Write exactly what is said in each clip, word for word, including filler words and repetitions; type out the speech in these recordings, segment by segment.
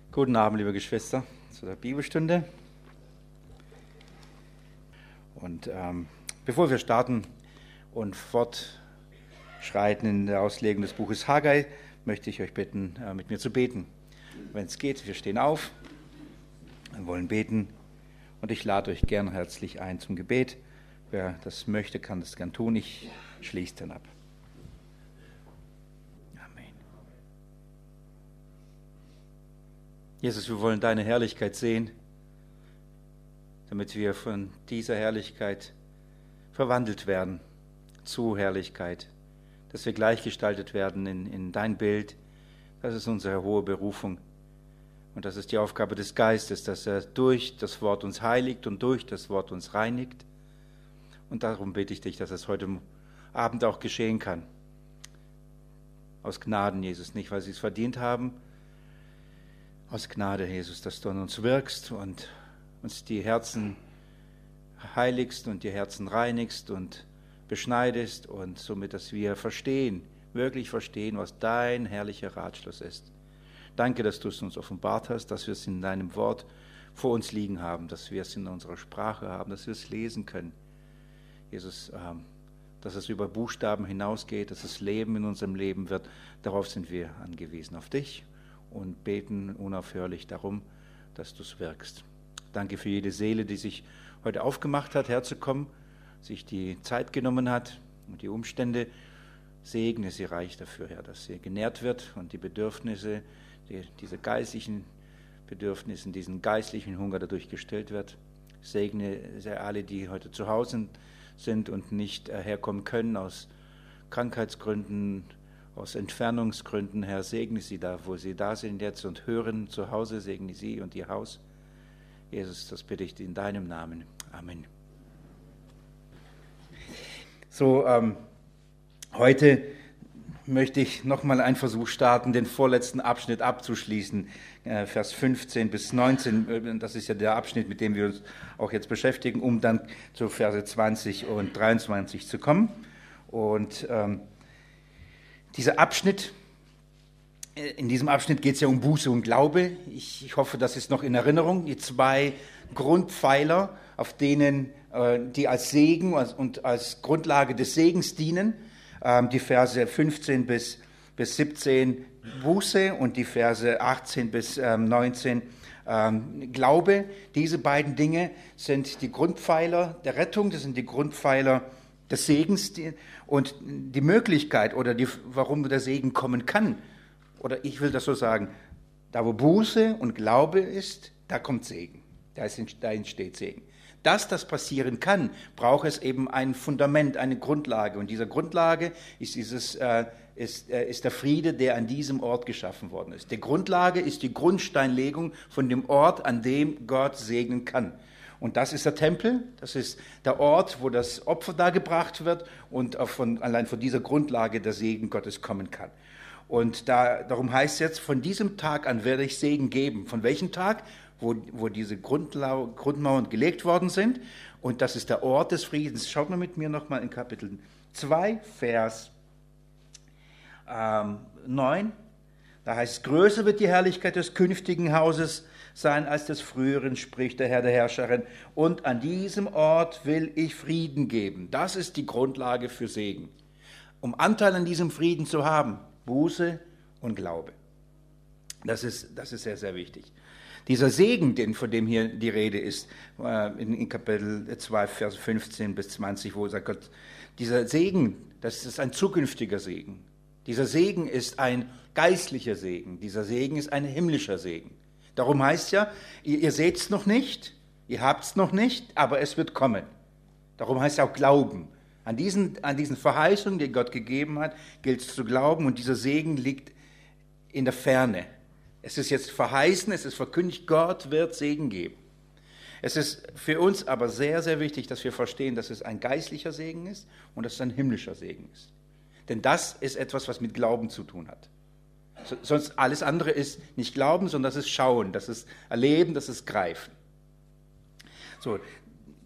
Guten Abend, liebe Geschwister, zu der Bibelstunde. Und ähm, bevor wir starten und fortschreiten in der Auslegung des Buches Haggai, möchte ich euch bitten, äh, mit mir zu beten. Wenn es geht, wir stehen auf, wir wollen beten und ich lade euch gern herzlich ein zum Gebet. Wer das möchte, kann das gern tun. Ich schließe dann ab. Jesus, wir wollen deine Herrlichkeit sehen, damit wir von dieser Herrlichkeit verwandelt werden zu Herrlichkeit, dass wir gleichgestaltet werden in, in dein Bild. Das ist unsere hohe Berufung und das ist die Aufgabe des Geistes, dass er durch das Wort uns heiligt und durch das Wort uns reinigt. Und darum bitte ich dich, dass es heute Abend auch geschehen kann. Aus Gnaden, Jesus, nicht weil sie es verdient haben, aus Gnade, Jesus, dass du an uns wirkst und uns die Herzen heiligst und die Herzen reinigst und beschneidest und somit, dass wir verstehen, wirklich verstehen, was dein herrlicher Ratschluss ist. Danke, dass du es uns offenbart hast, dass wir es in deinem Wort vor uns liegen haben, dass wir es in unserer Sprache haben, dass wir es lesen können. Jesus, ähm, dass es über Buchstaben hinausgeht, dass es Leben in unserem Leben wird, darauf sind wir angewiesen, auf dich. Und beten unaufhörlich darum, dass du es wirkst. Danke für jede Seele, die sich heute aufgemacht hat, herzukommen, sich die Zeit genommen hat und die Umstände. Segne sie reich dafür, Herr, dass sie genährt wird und die Bedürfnisse, die, diese geistlichen Bedürfnisse, diesen geistlichen Hunger dadurch gestillt wird. Segne sehr alle, die heute zu Hause sind und nicht herkommen können aus Krankheitsgründen, aus Entfernungsgründen, Herr, segne sie da, wo sie da sind jetzt und hören zu Hause, segne sie und ihr Haus. Jesus, das bitte ich in deinem Namen. Amen. So, ähm, heute möchte ich nochmal einen Versuch starten, den vorletzten Abschnitt abzuschließen, äh, Vers fünfzehn bis neunzehn. Das ist ja der Abschnitt, mit dem wir uns auch jetzt beschäftigen, um dann zu Verse zwanzig und dreiundzwanzig zu kommen. Und ähm, Dieser Abschnitt, in diesem Abschnitt geht es ja um Buße und Glaube. Ich, ich hoffe, das ist noch in Erinnerung. Die zwei Grundpfeiler, auf denen äh, die als Segen und als Grundlage des Segens dienen. Ähm, die Verse fünfzehn bis siebzehn Buße und die Verse achtzehn bis neunzehn ähm, Glaube. Diese beiden Dinge sind die Grundpfeiler der Rettung, das sind die Grundpfeiler des Segens und die Möglichkeit oder die, warum der Segen kommen kann, oder ich will das so sagen, da wo Buße und Glaube ist, da kommt Segen, da, ist, da entsteht Segen. Dass das passieren kann, braucht es eben ein Fundament, eine Grundlage und diese Grundlage ist, dieses, äh, ist, äh, ist der Friede, der an diesem Ort geschaffen worden ist. Die Grundlage ist die Grundsteinlegung von dem Ort, an dem Gott segnen kann. Und das ist der Tempel, das ist der Ort, wo das Opfer dargebracht wird und auch von, allein von dieser Grundlage der Segen Gottes kommen kann. Und da, darum heißt es jetzt, von diesem Tag an werde ich Segen geben. Von welchem Tag? Wo, wo diese Grundlau- Grundmauern gelegt worden sind. Und das ist der Ort des Friedens. Schaut mal mit mir nochmal in Kapitel zwei, Vers ähm, neun. Da heißt es, größer wird die Herrlichkeit des künftigen Hauses sein als des früheren, spricht der Herr der Herrscherin. Und an diesem Ort will ich Frieden geben. Das ist die Grundlage für Segen. Um Anteil an diesem Frieden zu haben, Buße und Glaube. Das ist, das ist sehr, sehr wichtig. Dieser Segen, den, von dem hier die Rede ist, in, in Kapitel zwei, Vers fünfzehn bis zwanzig, wo sagt Gott, dieser Segen, das ist ein zukünftiger Segen. Dieser Segen ist ein geistlicher Segen. Dieser Segen ist ein himmlischer Segen. Darum heißt ja, ihr, ihr seht es noch nicht, ihr habt es noch nicht, aber es wird kommen. Darum heißt es auch Glauben. An diesen, an diesen Verheißungen, die Gott gegeben hat, gilt es zu glauben und dieser Segen liegt in der Ferne. Es ist jetzt verheißen, es ist verkündigt, Gott wird Segen geben. Es ist für uns aber sehr, sehr wichtig, dass wir verstehen, dass es ein geistlicher Segen ist und dass es ein himmlischer Segen ist. Denn das ist etwas, was mit Glauben zu tun hat. Sonst alles andere ist nicht Glauben, sondern das ist Schauen, das ist Erleben, das ist Greifen. So,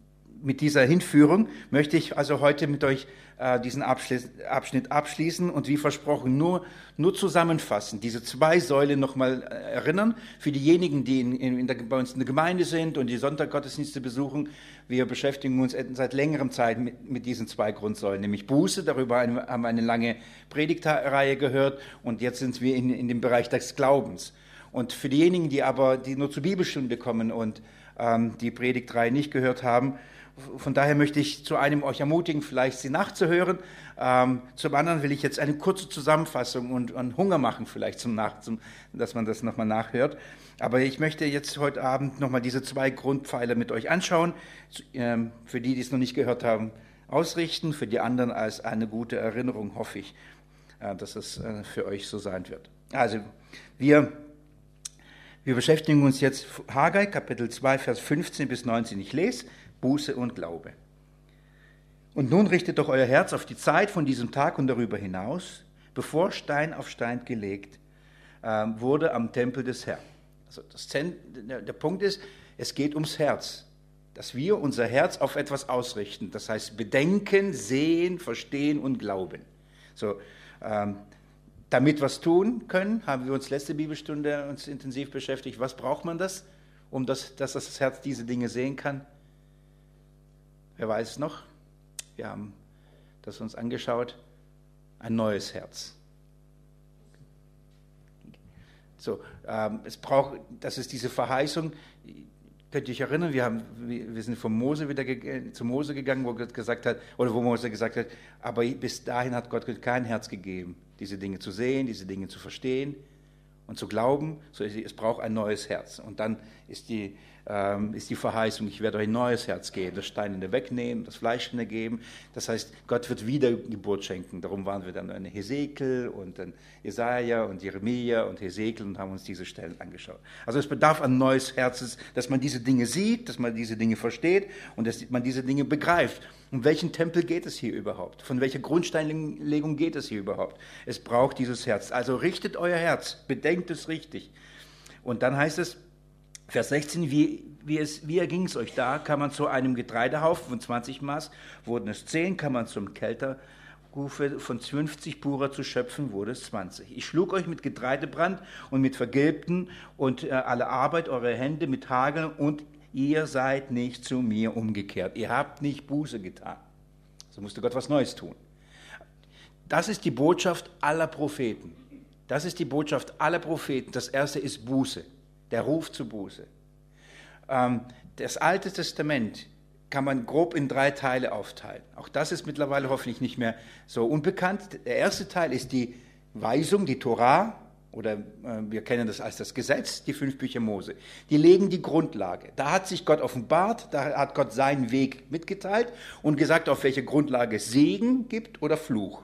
mit dieser Hinführung möchte ich also heute mit euch äh, diesen Abschluss, Abschnitt abschließen und wie versprochen nur, nur zusammenfassen, diese zwei Säulen nochmal erinnern. Für diejenigen, die in, in der, bei uns in der Gemeinde sind und die Sonntaggottesdienste besuchen, wir beschäftigen uns seit längerem Zeit mit, mit diesen zwei Grundsäulen, nämlich Buße, darüber haben wir eine lange Predigtreihe gehört und jetzt sind wir in, in dem Bereich des Glaubens. Und für diejenigen, die aber die nur zur Bibelstunde kommen und ähm, die Predigtreihe nicht gehört haben, von daher möchte ich zu einem euch ermutigen, vielleicht sie nachzuhören. Ähm, zum anderen will ich jetzt eine kurze Zusammenfassung und, und Hunger machen, vielleicht, zum Nach, zum, dass man das nochmal nachhört. Aber ich möchte jetzt heute Abend nochmal diese zwei Grundpfeiler mit euch anschauen. Ähm, für die, die es noch nicht gehört haben, ausrichten. Für die anderen als eine gute Erinnerung, hoffe ich, äh, dass es äh, für euch so sein wird. Also, wir, wir beschäftigen uns jetzt Haggai, Kapitel zwei, Vers fünfzehn bis neunzehn. Ich lese. Buße und Glaube. Und nun richtet doch euer Herz auf die Zeit von diesem Tag und darüber hinaus, bevor Stein auf Stein gelegt äh, wurde am Tempel des Herrn. Also das Zent- der, der Punkt ist, es geht ums Herz, dass wir unser Herz auf etwas ausrichten. Das heißt, bedenken, sehen, verstehen und glauben. So, ähm, damit was tun können, haben wir uns letzte Bibelstunde uns intensiv beschäftigt. Was braucht man das, um das, dass das Herz diese Dinge sehen kann? Wer weiß es noch? Wir haben das uns angeschaut. Ein neues Herz. So, ähm, es braucht, das ist diese Verheißung. Könnt ihr euch erinnern? Wir haben, wir sind von Mose wieder ge- zu Mose gegangen, wo Gott gesagt hat, oder wo Mose gesagt hat, aber bis dahin hat Gott kein Herz gegeben, diese Dinge zu sehen, diese Dinge zu verstehen und zu glauben. So, es braucht ein neues Herz. Und dann ist die Ähm, ist die Verheißung, ich werde euch ein neues Herz geben, das Steinerne wegnehmen, das Fleischende geben. Das heißt, Gott wird Wiedergeburt schenken. Darum waren wir dann in Hesekiel und dann Jesaja und Jeremia und Hesekiel und haben uns diese Stellen angeschaut. Also es bedarf ein neues Herz, dass man diese Dinge sieht, dass man diese Dinge versteht und dass man diese Dinge begreift. Um welchen Tempel geht es hier überhaupt? Von welcher Grundsteinlegung geht es hier überhaupt? Es braucht dieses Herz. Also richtet euer Herz, bedenkt es richtig. Und dann heißt es, Vers sechzehn, wie, wie, es, wie erging es euch da? Kam man zu einem Getreidehaufen von zwanzig Maß, wurden es zehn, kam man zum Kelterhufe von fünfzig Purer zu schöpfen, wurde es zwanzig. Ich schlug euch mit Getreidebrand und mit Vergilbten und äh, alle Arbeit eurer Hände mit Hagel und ihr seid nicht zu mir umgekehrt. Ihr habt nicht Buße getan. So musste Gott was Neues tun. Das ist die Botschaft aller Propheten. Das ist die Botschaft aller Propheten. Das erste ist Buße. Der Ruf zur Buße. Das Alte Testament kann man grob in drei Teile aufteilen. Auch das ist mittlerweile hoffentlich nicht mehr so unbekannt. Der erste Teil ist die Weisung, die Torah, oder wir kennen das als das Gesetz, die fünf Bücher Mose. Die legen die Grundlage. Da hat sich Gott offenbart, da hat Gott seinen Weg mitgeteilt und gesagt, auf welche Grundlage es Segen gibt oder Fluch.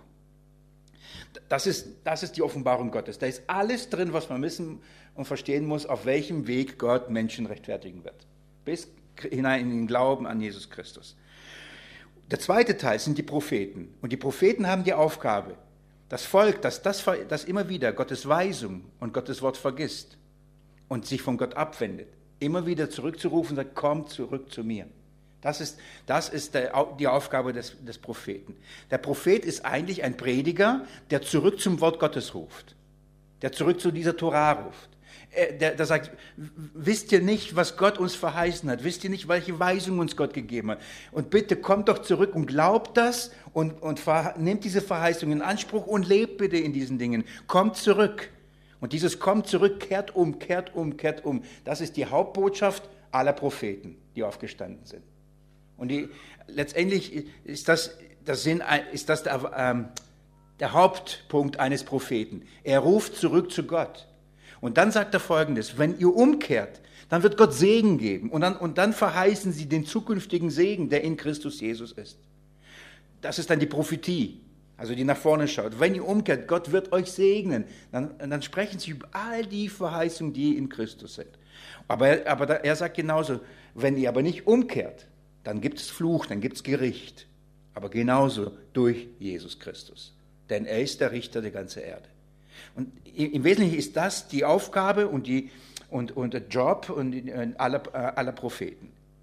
Das ist, das ist die Offenbarung Gottes. Da ist alles drin, was man wissen und verstehen muss, auf welchem Weg Gott Menschen rechtfertigen wird. Bis hinein in den Glauben an Jesus Christus. Der zweite Teil sind die Propheten. Und die Propheten haben die Aufgabe, das Volk, das, das, das immer wieder Gottes Weisung und Gottes Wort vergisst und sich von Gott abwendet, immer wieder zurückzurufen und sagt, kommt zurück zu mir. Das ist, das ist der, die Aufgabe des, des Propheten. Der Prophet ist eigentlich ein Prediger, der zurück zum Wort Gottes ruft, der zurück zu dieser Torah ruft. Der, der sagt, wisst ihr nicht, was Gott uns verheißen hat? Wisst ihr nicht, welche Weisung uns Gott gegeben hat? Und bitte kommt doch zurück und glaubt das und, und nehmt diese Verheißung in Anspruch und lebt bitte in diesen Dingen. Kommt zurück. Und dieses kommt zurück, kehrt um, kehrt um, kehrt um. Das ist die Hauptbotschaft aller Propheten, die aufgestanden sind. Und die, letztendlich ist das, das Sinn, ist das der, ähm, der Hauptpunkt eines Propheten. Er ruft zurück zu Gott. Und dann sagt er Folgendes, wenn ihr umkehrt, dann wird Gott Segen geben. Und dann, und dann verheißen sie den zukünftigen Segen, der in Christus Jesus ist. Das ist dann die Prophetie, also die nach vorne schaut. Wenn ihr umkehrt, Gott wird euch segnen. Dann, dann sprechen sie über all die Verheißungen, die in Christus sind. Aber, aber er sagt genauso, wenn ihr aber nicht umkehrt, dann gibt es Fluch, dann gibt es Gericht. Aber genauso durch Jesus Christus. Denn er ist der Richter der ganzen Erde. Und im Wesentlichen ist das die Aufgabe und, die, und, und der Job und aller, aller Propheten.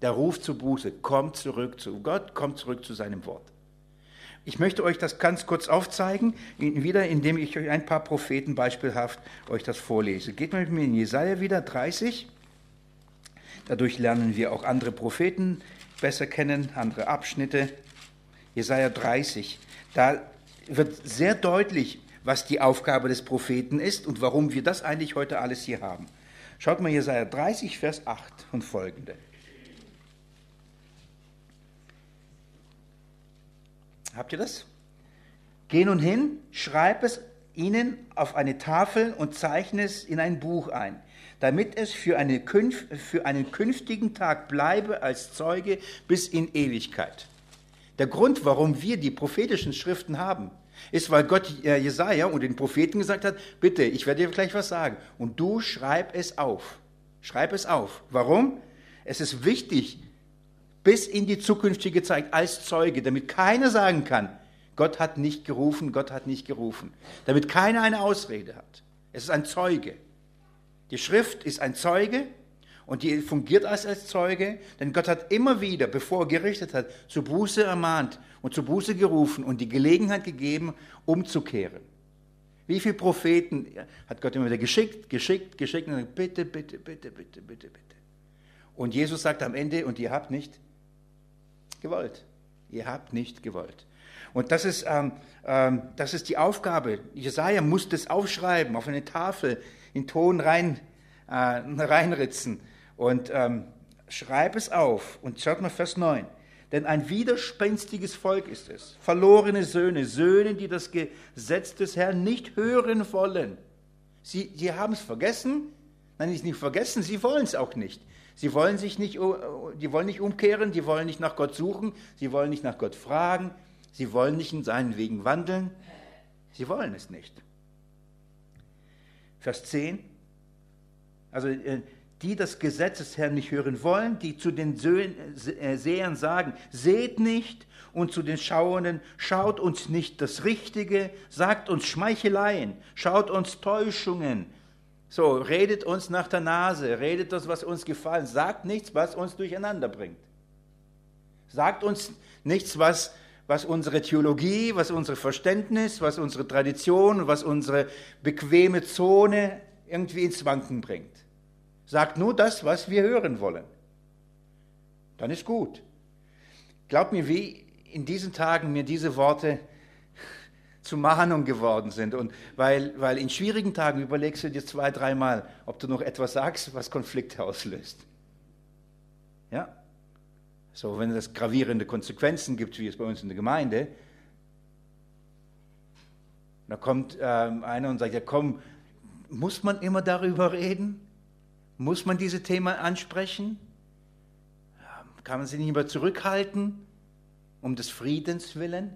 Der Ruf zur Buße, kommt zurück zu Gott, kommt zurück zu seinem Wort. Ich möchte euch das ganz kurz aufzeigen, wieder indem ich euch ein paar Propheten beispielhaft euch das vorlese. Geht mal mit mir in Jesaja wieder, dreißig. Dadurch lernen wir auch andere Propheten besser kennen, andere Abschnitte. Jesaja dreißig, da wird sehr deutlich, was die Aufgabe des Propheten ist und warum wir das eigentlich heute alles hier haben. Schaut mal Jesaja dreißig, Vers acht und folgende. Habt ihr das? Geh nun hin, schreib es ihnen auf eine Tafel und zeichne es in ein Buch ein, damit es für, eine Künf- für einen künftigen Tag bleibe als Zeuge bis in Ewigkeit. Der Grund, warum wir die prophetischen Schriften haben, ist, weil Gott äh, Jesaja und den Propheten gesagt hat, bitte, ich werde dir gleich was sagen, und du schreib es auf. Schreib es auf. Warum? Es ist wichtig, bis in die zukünftige Zeit als Zeuge, damit keiner sagen kann, Gott hat nicht gerufen, Gott hat nicht gerufen. Damit keiner eine Ausrede hat. Es ist ein Zeuge. Die Schrift ist ein Zeuge und die fungiert als, als Zeuge, denn Gott hat immer wieder, bevor er gerichtet hat, zur Buße ermahnt und zur Buße gerufen und die Gelegenheit gegeben, umzukehren. Wie viele Propheten hat Gott immer wieder geschickt, geschickt, geschickt und gesagt, bitte, bitte, bitte, bitte, bitte, bitte. Und Jesus sagt am Ende, und ihr habt nicht gewollt. Ihr habt nicht gewollt. Und das ist, ähm, ähm, das ist die Aufgabe. Jesaja muss das aufschreiben, auf eine Tafel, in Ton rein, äh, reinritzen. Und ähm, schreib es auf. Und schaut mal Vers neun. Denn ein widerspenstiges Volk ist es. Verlorene Söhne, Söhne, die das Gesetz des Herrn nicht hören wollen. Sie, sie haben es vergessen. Nein, sie nicht vergessen, sie wollen es auch nicht. Sie wollen sich nicht, die wollen nicht umkehren, die wollen nicht nach Gott suchen, sie wollen nicht nach Gott fragen, sie wollen nicht in seinen Wegen wandeln. Sie wollen es nicht. Vers zehn. Also die das Gesetz des Herrn nicht hören wollen, die zu den Sehern sagen, seht nicht, und zu den Schauenden, schaut uns nicht das Richtige, sagt uns Schmeicheleien, schaut uns Täuschungen. So, redet uns nach der Nase, redet das, was uns gefällt, sagt nichts, was uns durcheinander bringt. Sagt uns nichts, was, was unsere Theologie, was unser Verständnis, was unsere Tradition, was unsere bequeme Zone irgendwie ins Wanken bringt. Sagt nur das, was wir hören wollen. Dann ist gut. Glaubt mir, wie in diesen Tagen mir diese Worte zu Mahnung geworden sind. Und weil, weil in schwierigen Tagen überlegst du dir zwei, dreimal, ob du noch etwas sagst, was Konflikte auslöst. Ja? So, wenn es gravierende Konsequenzen gibt, wie es bei uns in der Gemeinde, da kommt ähm, einer und sagt, ja komm, muss man immer darüber reden? Muss man diese Themen ansprechen? Kann man sich nicht mehr zurückhalten, um des Friedens willen?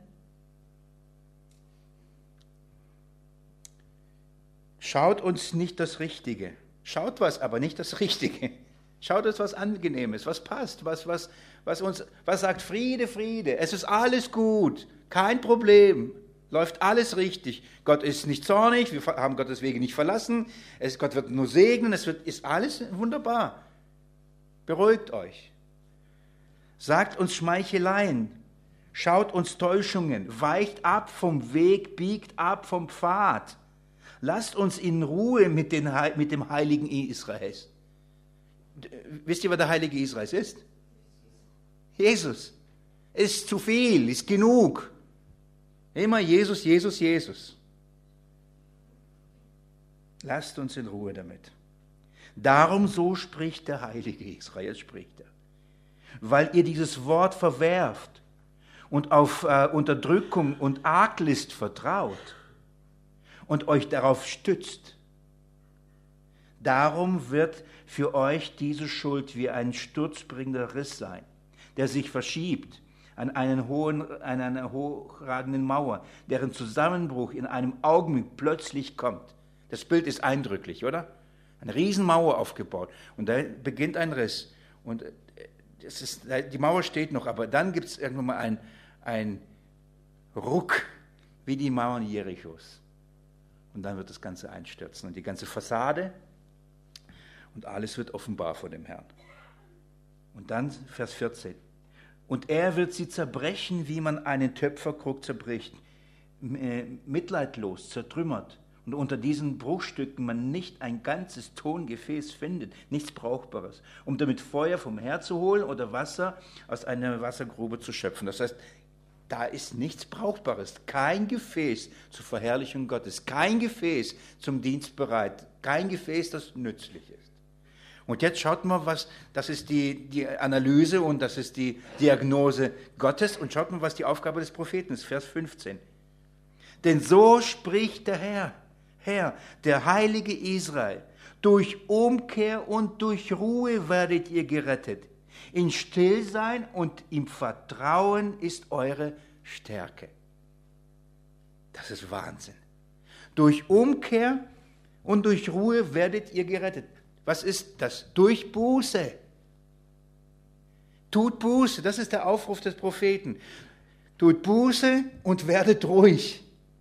Schaut uns nicht das Richtige. Schaut was, aber nicht das Richtige. Schaut uns was Angenehmes, was passt, was, was, was uns, was sagt Friede, Friede. Es ist alles gut, kein Problem, läuft alles richtig. Gott ist nicht zornig, wir haben Gottes Wege nicht verlassen. Es, Gott wird nur segnen, es wird, ist alles wunderbar. Beruhigt euch. Sagt uns Schmeicheleien, schaut uns Täuschungen, weicht ab vom Weg, biegt ab vom Pfad. Lasst uns in Ruhe mit, den, mit dem Heiligen Israels. Wisst ihr, was der Heilige Israels ist? Jesus. Ist zu viel, ist genug. Immer Jesus, Jesus, Jesus. Lasst uns in Ruhe damit. Darum so spricht der Heilige Israel, spricht er. Weil ihr dieses Wort verwerft und auf äh, Unterdrückung und Arglist vertraut und euch darauf stützt. Darum wird für euch diese Schuld wie ein sturzbringender Riss sein, der sich verschiebt an, einen hohen, an einer hochragenden Mauer, deren Zusammenbruch in einem Augenblick plötzlich kommt. Das Bild ist eindrücklich, oder? Eine Riesenmauer aufgebaut und da beginnt ein Riss. Und es ist, die Mauer steht noch, aber dann gibt es irgendwann mal ein, ein Ruck, wie die Mauern Jerichos. Und dann wird das Ganze einstürzen und die ganze Fassade und alles wird offenbar vor dem Herrn. Und dann Vers vierzehn. Und er wird sie zerbrechen, wie man einen Töpferkrug zerbricht, mitleidlos, zertrümmert. Und unter diesen Bruchstücken man nicht ein ganzes Tongefäß findet, nichts Brauchbares, um damit Feuer vom Herd zu holen oder Wasser aus einer Wassergrube zu schöpfen. Das heißt, da ist nichts Brauchbares, kein Gefäß zur Verherrlichung Gottes, kein Gefäß zum Dienst bereit, kein Gefäß, das nützlich ist. Und jetzt schaut mal, was, das ist die, die Analyse und das ist die Diagnose Gottes. Und schaut mal, was die Aufgabe des Propheten ist, Vers fünfzehn. Denn so spricht der Herr, Herr, der Heilige Israel, durch Umkehr und durch Ruhe werdet ihr gerettet. In Stillsein und im Vertrauen ist eure Stärke. Das ist Wahnsinn. Durch Umkehr und durch Ruhe werdet ihr gerettet. Was ist das? Durch Buße. Tut Buße, das ist der Aufruf des Propheten. Tut Buße und werdet ruhig.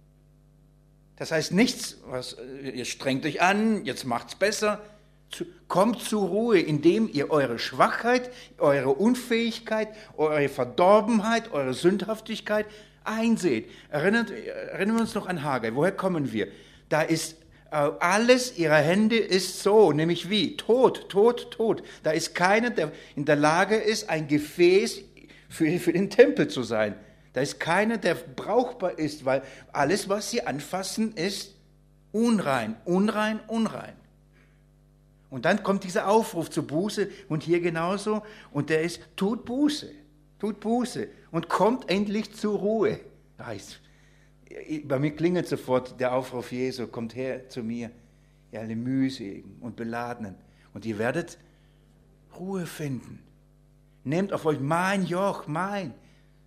Das heißt nichts, was, ihr strengt euch an, jetzt macht's besser. Zu, kommt zur Ruhe, indem ihr eure Schwachheit, eure Unfähigkeit, eure Verdorbenheit, eure Sündhaftigkeit einseht. Erinnert, erinnern wir uns noch an Haggai. Woher kommen wir? Da ist alles ihrer Hände ist so, nämlich wie? Tot, tot, tot. Da ist keiner, der in der Lage ist, ein Gefäß für, für den Tempel zu sein. Da ist keiner, der brauchbar ist, weil alles, was sie anfassen, ist unrein, unrein, unrein. Und dann kommt dieser Aufruf zur Buße und hier genauso. Und der ist, tut Buße, tut Buße und kommt endlich zur Ruhe. Da ist Bei mir klingelt sofort der Aufruf Jesu, kommt her zu mir, ihr alle mühseligen und beladenen, und ihr werdet Ruhe finden. Nehmt auf euch mein Joch, mein.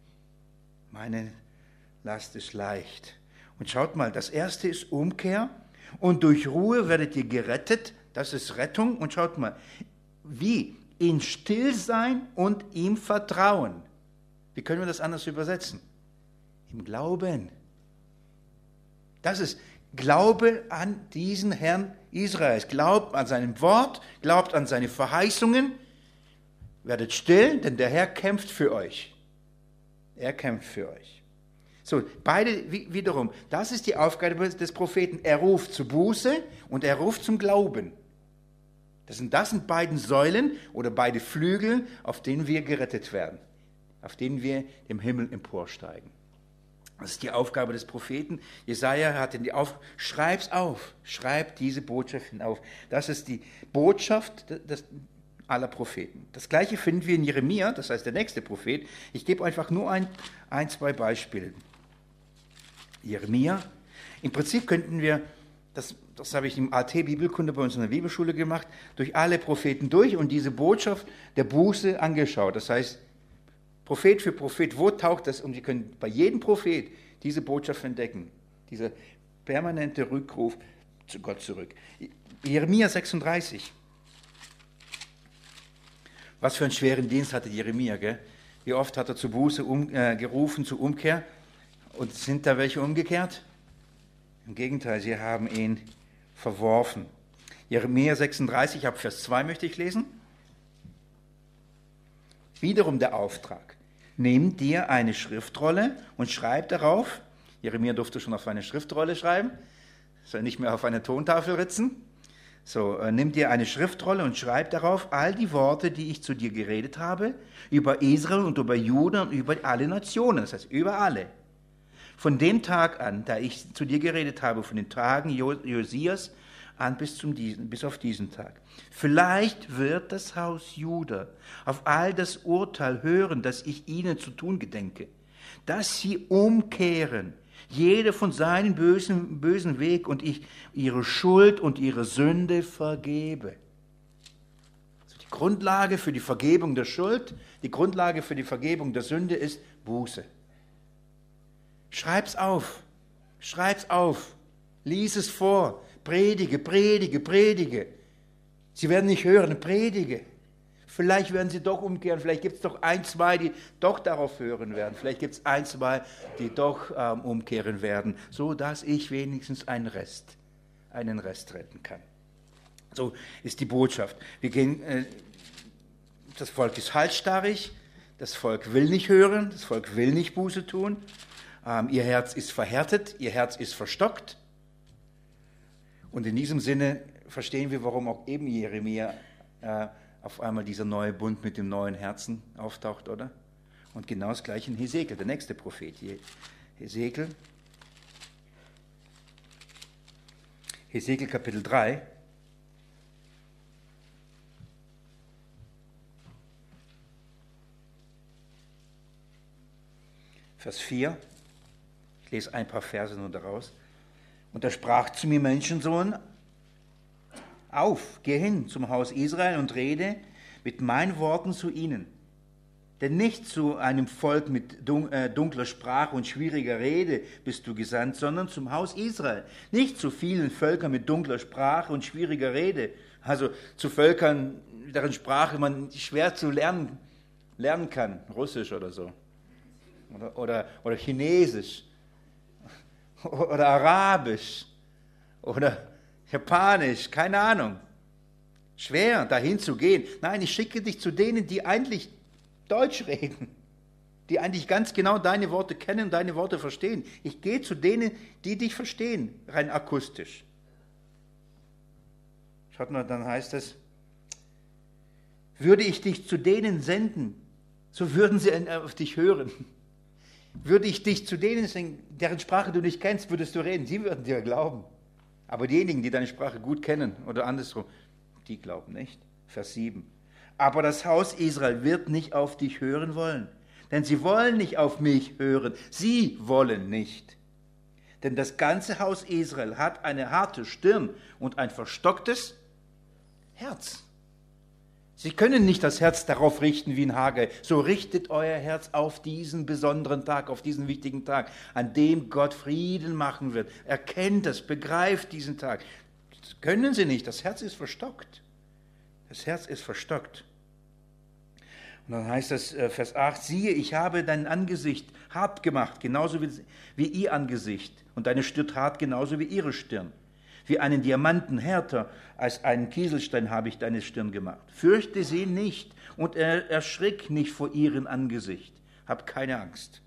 Meine Last ist leicht. Und schaut mal, das erste ist Umkehr, und durch Ruhe werdet ihr gerettet, das ist Rettung. Und schaut mal, wie? In Stillsein und im Vertrauen. Wie können wir das anders übersetzen? Im Glauben. Das ist Glaube an diesen Herrn Israels. Glaubt an sein Wort, glaubt an seine Verheißungen. Werdet still, denn der Herr kämpft für euch. Er kämpft für euch. So, beide wiederum, das ist die Aufgabe des Propheten. Er ruft zur Buße und er ruft zum Glauben. Das sind, das sind beiden Säulen oder beide Flügel, auf denen wir gerettet werden, auf denen wir im Himmel emporsteigen. Das ist die Aufgabe des Propheten. Jesaja hatte die Aufgabe, schreib's auf, schreib diese Botschaft hinauf. Das ist die Botschaft des, aller Propheten. Das Gleiche finden wir in Jeremia, das heißt der nächste Prophet. Ich gebe einfach nur ein, ein zwei Beispiele. Jeremia, im Prinzip könnten wir, das, das habe ich im A T Bibelkunde bei uns in der Bibelschule gemacht, durch alle Propheten durch und diese Botschaft der Buße angeschaut. Das heißt, Prophet für Prophet, wo taucht das? Und Sie können bei jedem Prophet diese Botschaft entdecken. Dieser permanente Rückruf zu Gott zurück. Jeremia sechsunddreißig. Was für einen schweren Dienst hatte Jeremia, gell? Wie oft hat er zur Buße um, äh, gerufen, zur Umkehr? Und sind da welche umgekehrt? Im Gegenteil, sie haben ihn verworfen. Jeremia sechsunddreißig, ab Vers zwei möchte ich lesen. Wiederum der Auftrag. Nimm dir eine Schriftrolle und schreib darauf, Jeremia durfte schon auf eine Schriftrolle schreiben, soll nicht mehr auf eine Tontafel ritzen. So, äh, nimm dir eine Schriftrolle und schreib darauf all die Worte, die ich zu dir geredet habe, über Israel und über Juda und über alle Nationen, das heißt über alle. Von dem Tag an, da ich zu dir geredet habe, von den Tagen Josias an bis, zum diesen, bis auf diesen Tag. Vielleicht wird das Haus Juda auf all das Urteil hören, das ich ihnen zu tun gedenke, dass sie umkehren, jeder von seinem bösen, bösen Weg, und ich ihre Schuld und ihre Sünde vergebe. Also die Grundlage für die Vergebung der Schuld, die Grundlage für die Vergebung der Sünde ist Buße. Schreib's auf, schreib's auf, lies es vor, predige, predige, predige. Sie werden nicht hören, predige. Vielleicht werden sie doch umkehren, vielleicht gibt es doch ein, zwei, die doch darauf hören werden. Vielleicht gibt es ein, zwei, die doch ähm, umkehren werden, so dass ich wenigstens einen Rest, einen Rest retten kann. So ist die Botschaft. Wir gehen äh, das Volk ist halsstarrig, das Volk will nicht hören, das Volk will nicht Buße tun, ähm, ihr Herz ist verhärtet, ihr Herz ist verstockt. Und in diesem Sinne verstehen wir, warum auch eben Jeremia äh, auf einmal dieser neue Bund mit dem neuen Herzen auftaucht, oder? Und genau das gleiche in Hesekiel, der nächste Prophet. Hesekiel, Hesekiel Kapitel drei. Vers vier. Ich lese ein paar Verse nur daraus. Und er sprach zu mir, Menschensohn, auf, geh hin zum Haus Israel und rede mit meinen Worten zu ihnen. Denn nicht zu einem Volk mit dunkler Sprache und schwieriger Rede bist du gesandt, sondern zum Haus Israel. Nicht zu vielen Völkern mit dunkler Sprache und schwieriger Rede. Also zu Völkern, deren Sprache man schwer zu lernen, lernen kann. Russisch oder so. Oder, oder, oder Chinesisch. Oder Arabisch. Oder Japanisch. Keine Ahnung. Schwer, dahin zu gehen. Nein, ich schicke dich zu denen, die eigentlich Deutsch reden, die eigentlich ganz genau deine Worte kennen, deine Worte verstehen. Ich gehe zu denen, die dich verstehen, rein akustisch. Schaut mal, dann heißt es, würde ich dich zu denen senden, so würden sie auf dich hören. Würde ich dich zu denen senden, deren Sprache du nicht kennst, würdest du reden. Sie würden dir glauben. Aber diejenigen, die deine Sprache gut kennen oder andersrum, die glauben nicht. Vers sieben. Aber das Haus Israel wird nicht auf dich hören wollen, denn sie wollen nicht auf mich hören. Sie wollen nicht. Denn das ganze Haus Israel hat eine harte Stirn und ein verstocktes Herz. Sie können nicht das Herz darauf richten wie in Haggai. So richtet euer Herz auf diesen besonderen Tag, auf diesen wichtigen Tag, an dem Gott Frieden machen wird. Erkennt das, begreift diesen Tag. Das können sie nicht, das Herz ist verstockt. Das Herz ist verstockt. Und dann heißt es, Vers acht, siehe, ich habe dein Angesicht hart gemacht, genauso wie, wie ihr Angesicht, und deine Stirn hart, genauso wie ihre Stirn. Wie einen Diamanten härter als einen Kieselstein habe ich deine Stirn gemacht. Fürchte sie nicht und er, erschrick nicht vor ihrem Angesicht. Hab keine Angst.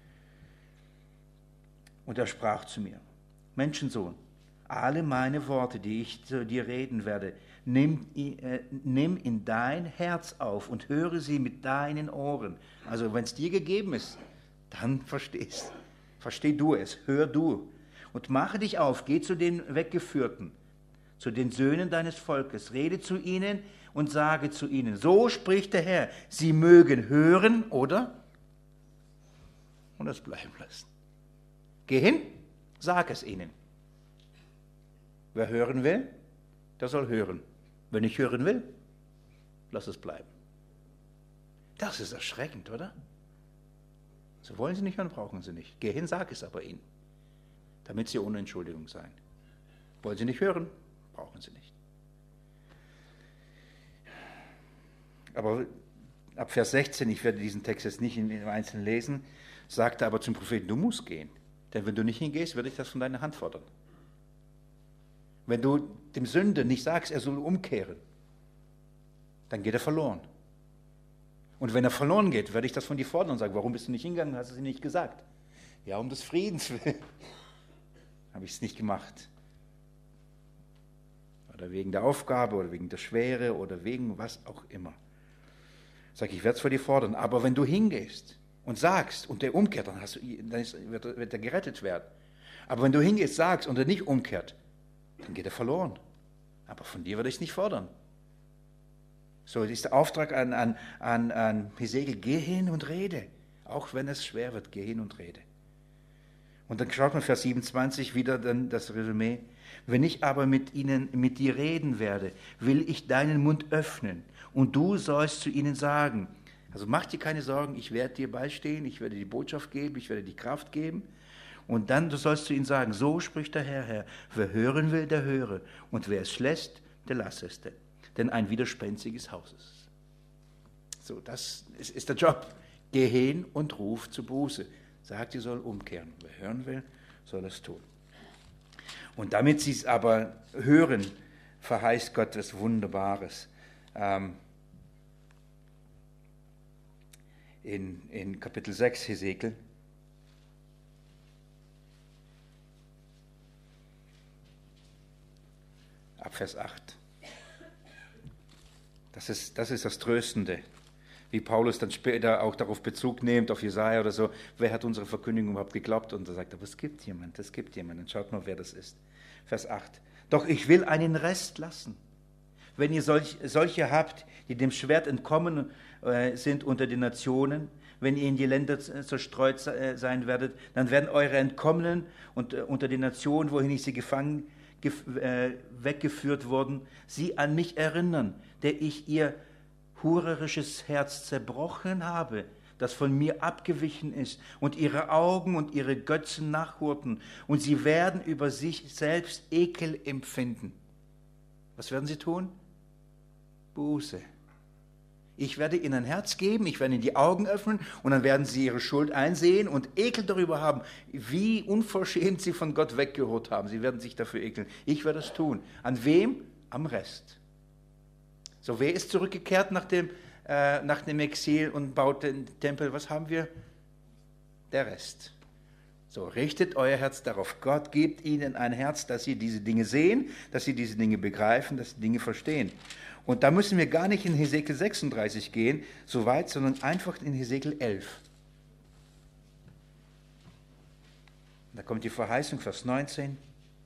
Und er sprach zu mir, Menschensohn, alle meine Worte, die ich zu dir reden werde, nimm, äh, nimm in dein Herz auf und höre sie mit deinen Ohren. Also wenn es dir gegeben ist, dann verstehst. Versteh du es, hör du. Und mache dich auf, geh zu den Weggeführten, zu den Söhnen deines Volkes, rede zu ihnen und sage zu ihnen, so spricht der Herr, sie mögen hören oder und es bleiben lassen. Geh hin, sag es ihnen. Wer hören will, der soll hören. Wer nicht hören will, lass es bleiben. Das ist erschreckend, oder? So wollen sie nicht hören, brauchen sie nicht. Geh hin, sag es aber ihnen, damit sie ohne Entschuldigung sein. Wollen sie nicht hören, brauchen sie nicht. Aber ab Vers sechzehn, ich werde diesen Text jetzt nicht im Einzelnen lesen, sagte aber zum Propheten, du musst gehen. Denn wenn du nicht hingehst, werde ich das von deiner Hand fordern. Wenn du dem Sünder nicht sagst, er soll umkehren, dann geht er verloren. Und wenn er verloren geht, werde ich das von dir fordern und sagen, warum bist du nicht hingegangen, hast du es ihm nicht gesagt? Ja, um des Friedens willen habe ich es nicht gemacht. Oder wegen der Aufgabe oder wegen der Schwere oder wegen was auch immer. Sag ich, ich werde es von dir fordern. Aber wenn du hingehst und sagst und der umkehrt, dann, hast du, dann ist, wird, wird er gerettet werden. Aber wenn du hingehst, sagst und er nicht umkehrt, dann geht er verloren. Aber von dir werde ich es nicht fordern. So ist der Auftrag an, an, an, an Hesekiel, geh hin und rede. Auch wenn es schwer wird, geh hin und rede. Und dann schaut man Vers siebenundzwanzig wieder dann das Resümee. Wenn ich aber mit ihnen, mit dir reden werde, will ich deinen Mund öffnen und du sollst zu ihnen sagen. Also mach dir keine Sorgen, ich werde dir beistehen, ich werde die Botschaft geben, ich werde die Kraft geben. Und dann du sollst zu ihnen sagen, so spricht der Herr, Herr, wer hören will, der höre. Und wer es lässt, der lasse es denn. Denn ein widerspenstiges Haus ist es. So, das ist, ist der Job. Geh hin und ruf zur Buße. Sagt, sie soll umkehren. Wer hören will, soll es tun. Und damit sie es aber hören, verheißt Gott etwas Wunderbares. Ähm, in, in Kapitel sechs Hesekiel. Ab Vers acht. Das ist, das ist das Tröstende, wie Paulus dann später auch darauf Bezug nimmt, auf Jesaja oder so. Wer hat unsere Verkündigung überhaupt geglaubt? Und er sagt, aber es gibt jemand, es gibt jemanden. Schaut mal, wer das ist. Vers acht. Doch ich will einen Rest lassen. Wenn ihr solch, solche habt, die dem Schwert entkommen äh, sind unter den Nationen, wenn ihr in die Länder zerstreut sein werdet, dann werden eure Entkommenen und, äh, unter den Nationen, wohin ich sie gefangen äh, weggeführt wurden, sie an mich erinnern, der ich ihr hurerisches Herz zerbrochen habe, das von mir abgewichen ist, und ihre Augen und ihre Götzen nachhurten, und sie werden über sich selbst Ekel empfinden. Was werden sie tun? Buße. Ich werde ihnen ein Herz geben, ich werde ihnen die Augen öffnen, und dann werden sie ihre Schuld einsehen und Ekel darüber haben, wie unverschämt sie von Gott weggeholt haben. Sie werden sich dafür ekeln. Ich werde es tun. An wem? Am Rest. So, wer ist zurückgekehrt nach dem, äh, nach dem Exil und baut den Tempel? Was haben wir? Der Rest. So, richtet euer Herz darauf. Gott gibt ihnen ein Herz, dass sie diese Dinge sehen, dass sie diese Dinge begreifen, dass sie Dinge verstehen. Und da müssen wir gar nicht in Hesekiel sechsunddreißig gehen, so weit, sondern einfach in Hesekiel elf. Da kommt die Verheißung, Vers neunzehn.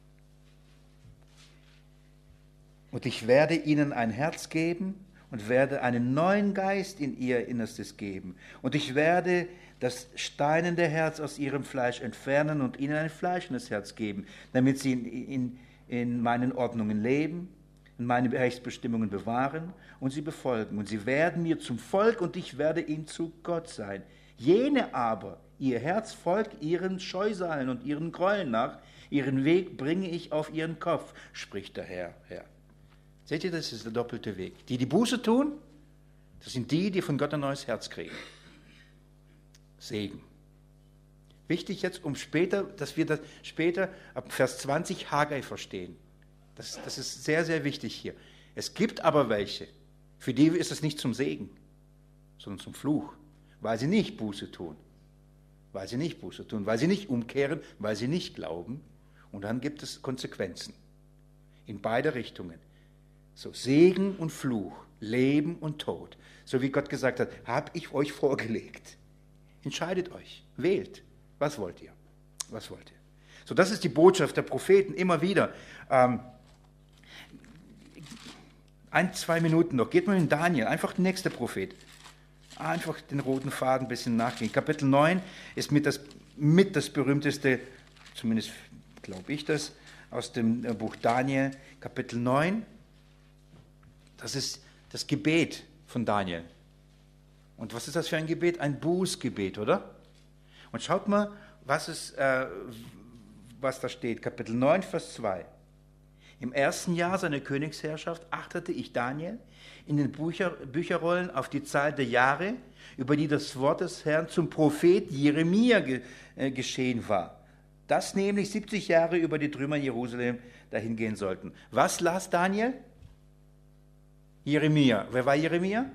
Und ich werde ihnen ein Herz geben und werde einen neuen Geist in ihr Innerstes geben. Und ich werde das steinende Herz aus ihrem Fleisch entfernen und ihnen ein fleischendes Herz geben, damit sie in, in, in meinen Ordnungen leben, in meine Rechtsbestimmungen bewahren und sie befolgen. Und sie werden mir zum Volk und ich werde ihnen zu Gott sein. Jene aber, ihr Herz folgt ihren Scheusalen und ihren Gräueln nach, ihren Weg bringe ich auf ihren Kopf, spricht der Herr. Herr. Seht ihr, das ist der doppelte Weg. Die, die Buße tun, das sind die, die von Gott ein neues Herz kriegen. Segen. Wichtig jetzt, um später, dass wir das später ab Vers zwanzig Haggai verstehen. Das, das ist sehr, sehr wichtig hier. Es gibt aber welche, für die ist es nicht zum Segen, sondern zum Fluch, weil sie nicht Buße tun. Weil sie nicht Buße tun, weil sie nicht umkehren, weil sie nicht glauben. Und dann gibt es Konsequenzen. In beide Richtungen. So, Segen und Fluch, Leben und Tod. So wie Gott gesagt hat, habe ich euch vorgelegt. Entscheidet euch, wählt. Was wollt ihr? Was wollt ihr? So, das ist die Botschaft der Propheten immer wieder. Ähm, ein, zwei Minuten noch. Geht mal in Daniel, einfach der nächste Prophet. Einfach den roten Faden ein bisschen nachgehen. Kapitel neun ist mit das, mit das berühmteste, zumindest glaube ich das, aus dem Buch Daniel. Kapitel neun, das ist das Gebet von Daniel. Und was ist das für ein Gebet? Ein Bußgebet, oder? Und schaut mal, was, es, äh, was da steht. Kapitel neun, Vers zwei. Im ersten Jahr seiner Königsherrschaft achtete ich Daniel in den Bücher, Bücherrollen auf die Zahl der Jahre, über die das Wort des Herrn zum Prophet Jeremia ge, äh, geschehen war. Dass nämlich siebzig Jahre über die Trümmer Jerusalem dahingehen sollten. Was las Daniel? Jeremia. Wer war Jeremia?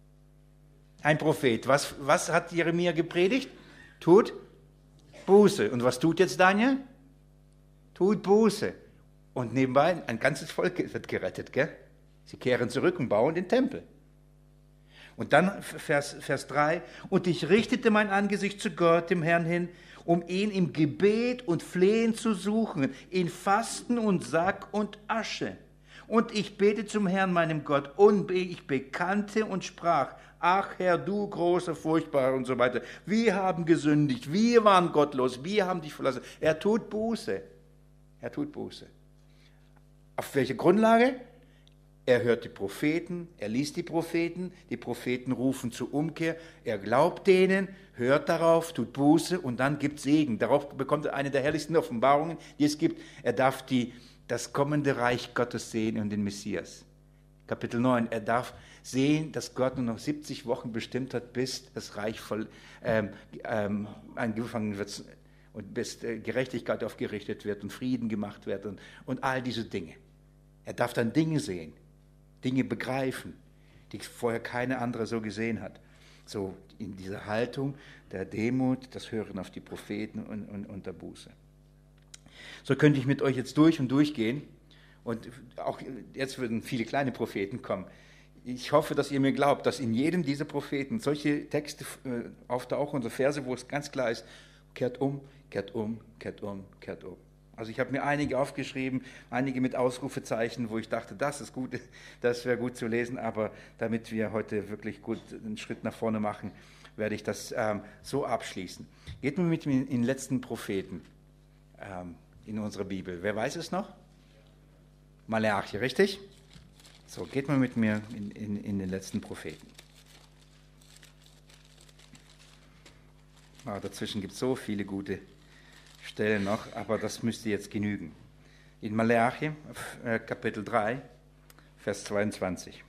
Ein Prophet. Was, was hat Jeremia gepredigt? Tut Buße. Und was tut jetzt Daniel? Tut Buße. Und nebenbei, ein ganzes Volk wird gerettet, gell? Sie kehren zurück und bauen den Tempel. Und dann Vers, Vers drei. Und ich richtete mein Angesicht zu Gott, dem Herrn, hin, um ihn im Gebet und Flehen zu suchen, in Fasten und Sack und Asche. Und ich bete zum Herrn, meinem Gott, und ich bekannte und sprach, ach Herr, du großer, furchtbarer und so weiter. Wir haben gesündigt, wir waren gottlos, wir haben dich verlassen. Er tut Buße. Er tut Buße. Auf welche Grundlage? Er hört die Propheten, er liest die Propheten, die Propheten rufen zur Umkehr, er glaubt denen, hört darauf, tut Buße und dann gibt Segen. Darauf bekommt er eine der herrlichsten Offenbarungen, die es gibt. Er darf die, das kommende Reich Gottes sehen und den Messias. Kapitel neun, er darf sehen, dass Gott nur noch siebzig Wochen bestimmt hat, bis das Reich voll ähm, ähm, angefangen wird und bis äh, Gerechtigkeit aufgerichtet wird und Frieden gemacht wird und, und all diese Dinge. Er darf dann Dinge sehen, Dinge begreifen, die vorher keine andere so gesehen hat. So in dieser Haltung der Demut, das Hören auf die Propheten und, und, und der Buße. So könnte ich mit euch jetzt durch und durch gehen. Und auch jetzt würden viele kleine Propheten kommen. Ich hoffe, dass ihr mir glaubt, dass in jedem dieser Propheten solche Texte äh, auftauchen, unsere Verse, wo es ganz klar ist, kehrt um, kehrt um, kehrt um, kehrt um. Also ich habe mir einige aufgeschrieben, einige mit Ausrufezeichen, wo ich dachte, das ist gut, das wäre gut zu lesen, aber damit wir heute wirklich gut einen Schritt nach vorne machen, werde ich das ähm, so abschließen. Geht mal mit mir in den letzten Propheten ähm, in unserer Bibel. Wer weiß es noch? Maleachi, richtig? So, geht mal mit mir in, in, in den letzten Propheten. Ah, dazwischen gibt es so viele gute Stellen noch, aber das müsste jetzt genügen. In Maleachi, äh, Kapitel drei, Vers zweiundzwanzig.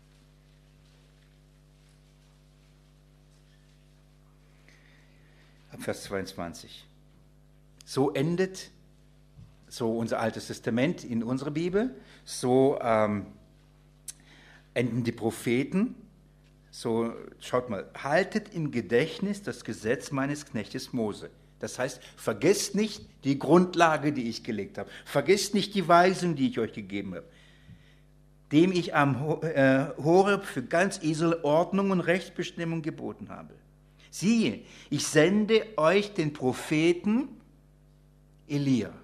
Ab Vers zweiundzwanzig. So endet so unser Altes Testament in unserer Bibel, so ähm, enden die Propheten. So, schaut mal, haltet im Gedächtnis das Gesetz meines Knechtes Mose. Das heißt, vergesst nicht die Grundlage, die ich gelegt habe. Vergesst nicht die Weisung, die ich euch gegeben habe. Dem ich am Horeb für ganz Israel Ordnung und Rechtsbestimmung geboten habe. Siehe, ich sende euch den Propheten Elia.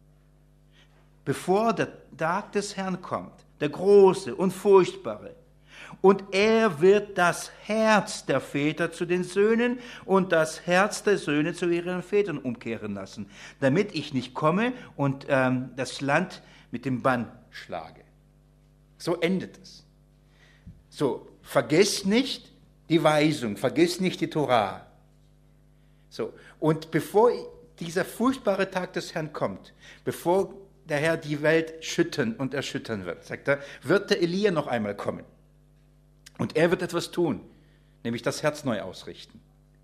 Bevor der Tag des Herrn kommt, der große und furchtbare, und er wird das Herz der Väter zu den Söhnen und das Herz der Söhne zu ihren Vätern umkehren lassen, damit ich nicht komme und ähm, das Land mit dem Bann schlage. So endet es. So, vergesst nicht die Weisung, vergesst nicht die Torah. So, und bevor dieser furchtbare Tag des Herrn kommt, bevor der Herr die Welt schüttern und erschüttern wird, sagt er, wird der Elia noch einmal kommen. Und er wird etwas tun, nämlich das Herz neu ausrichten.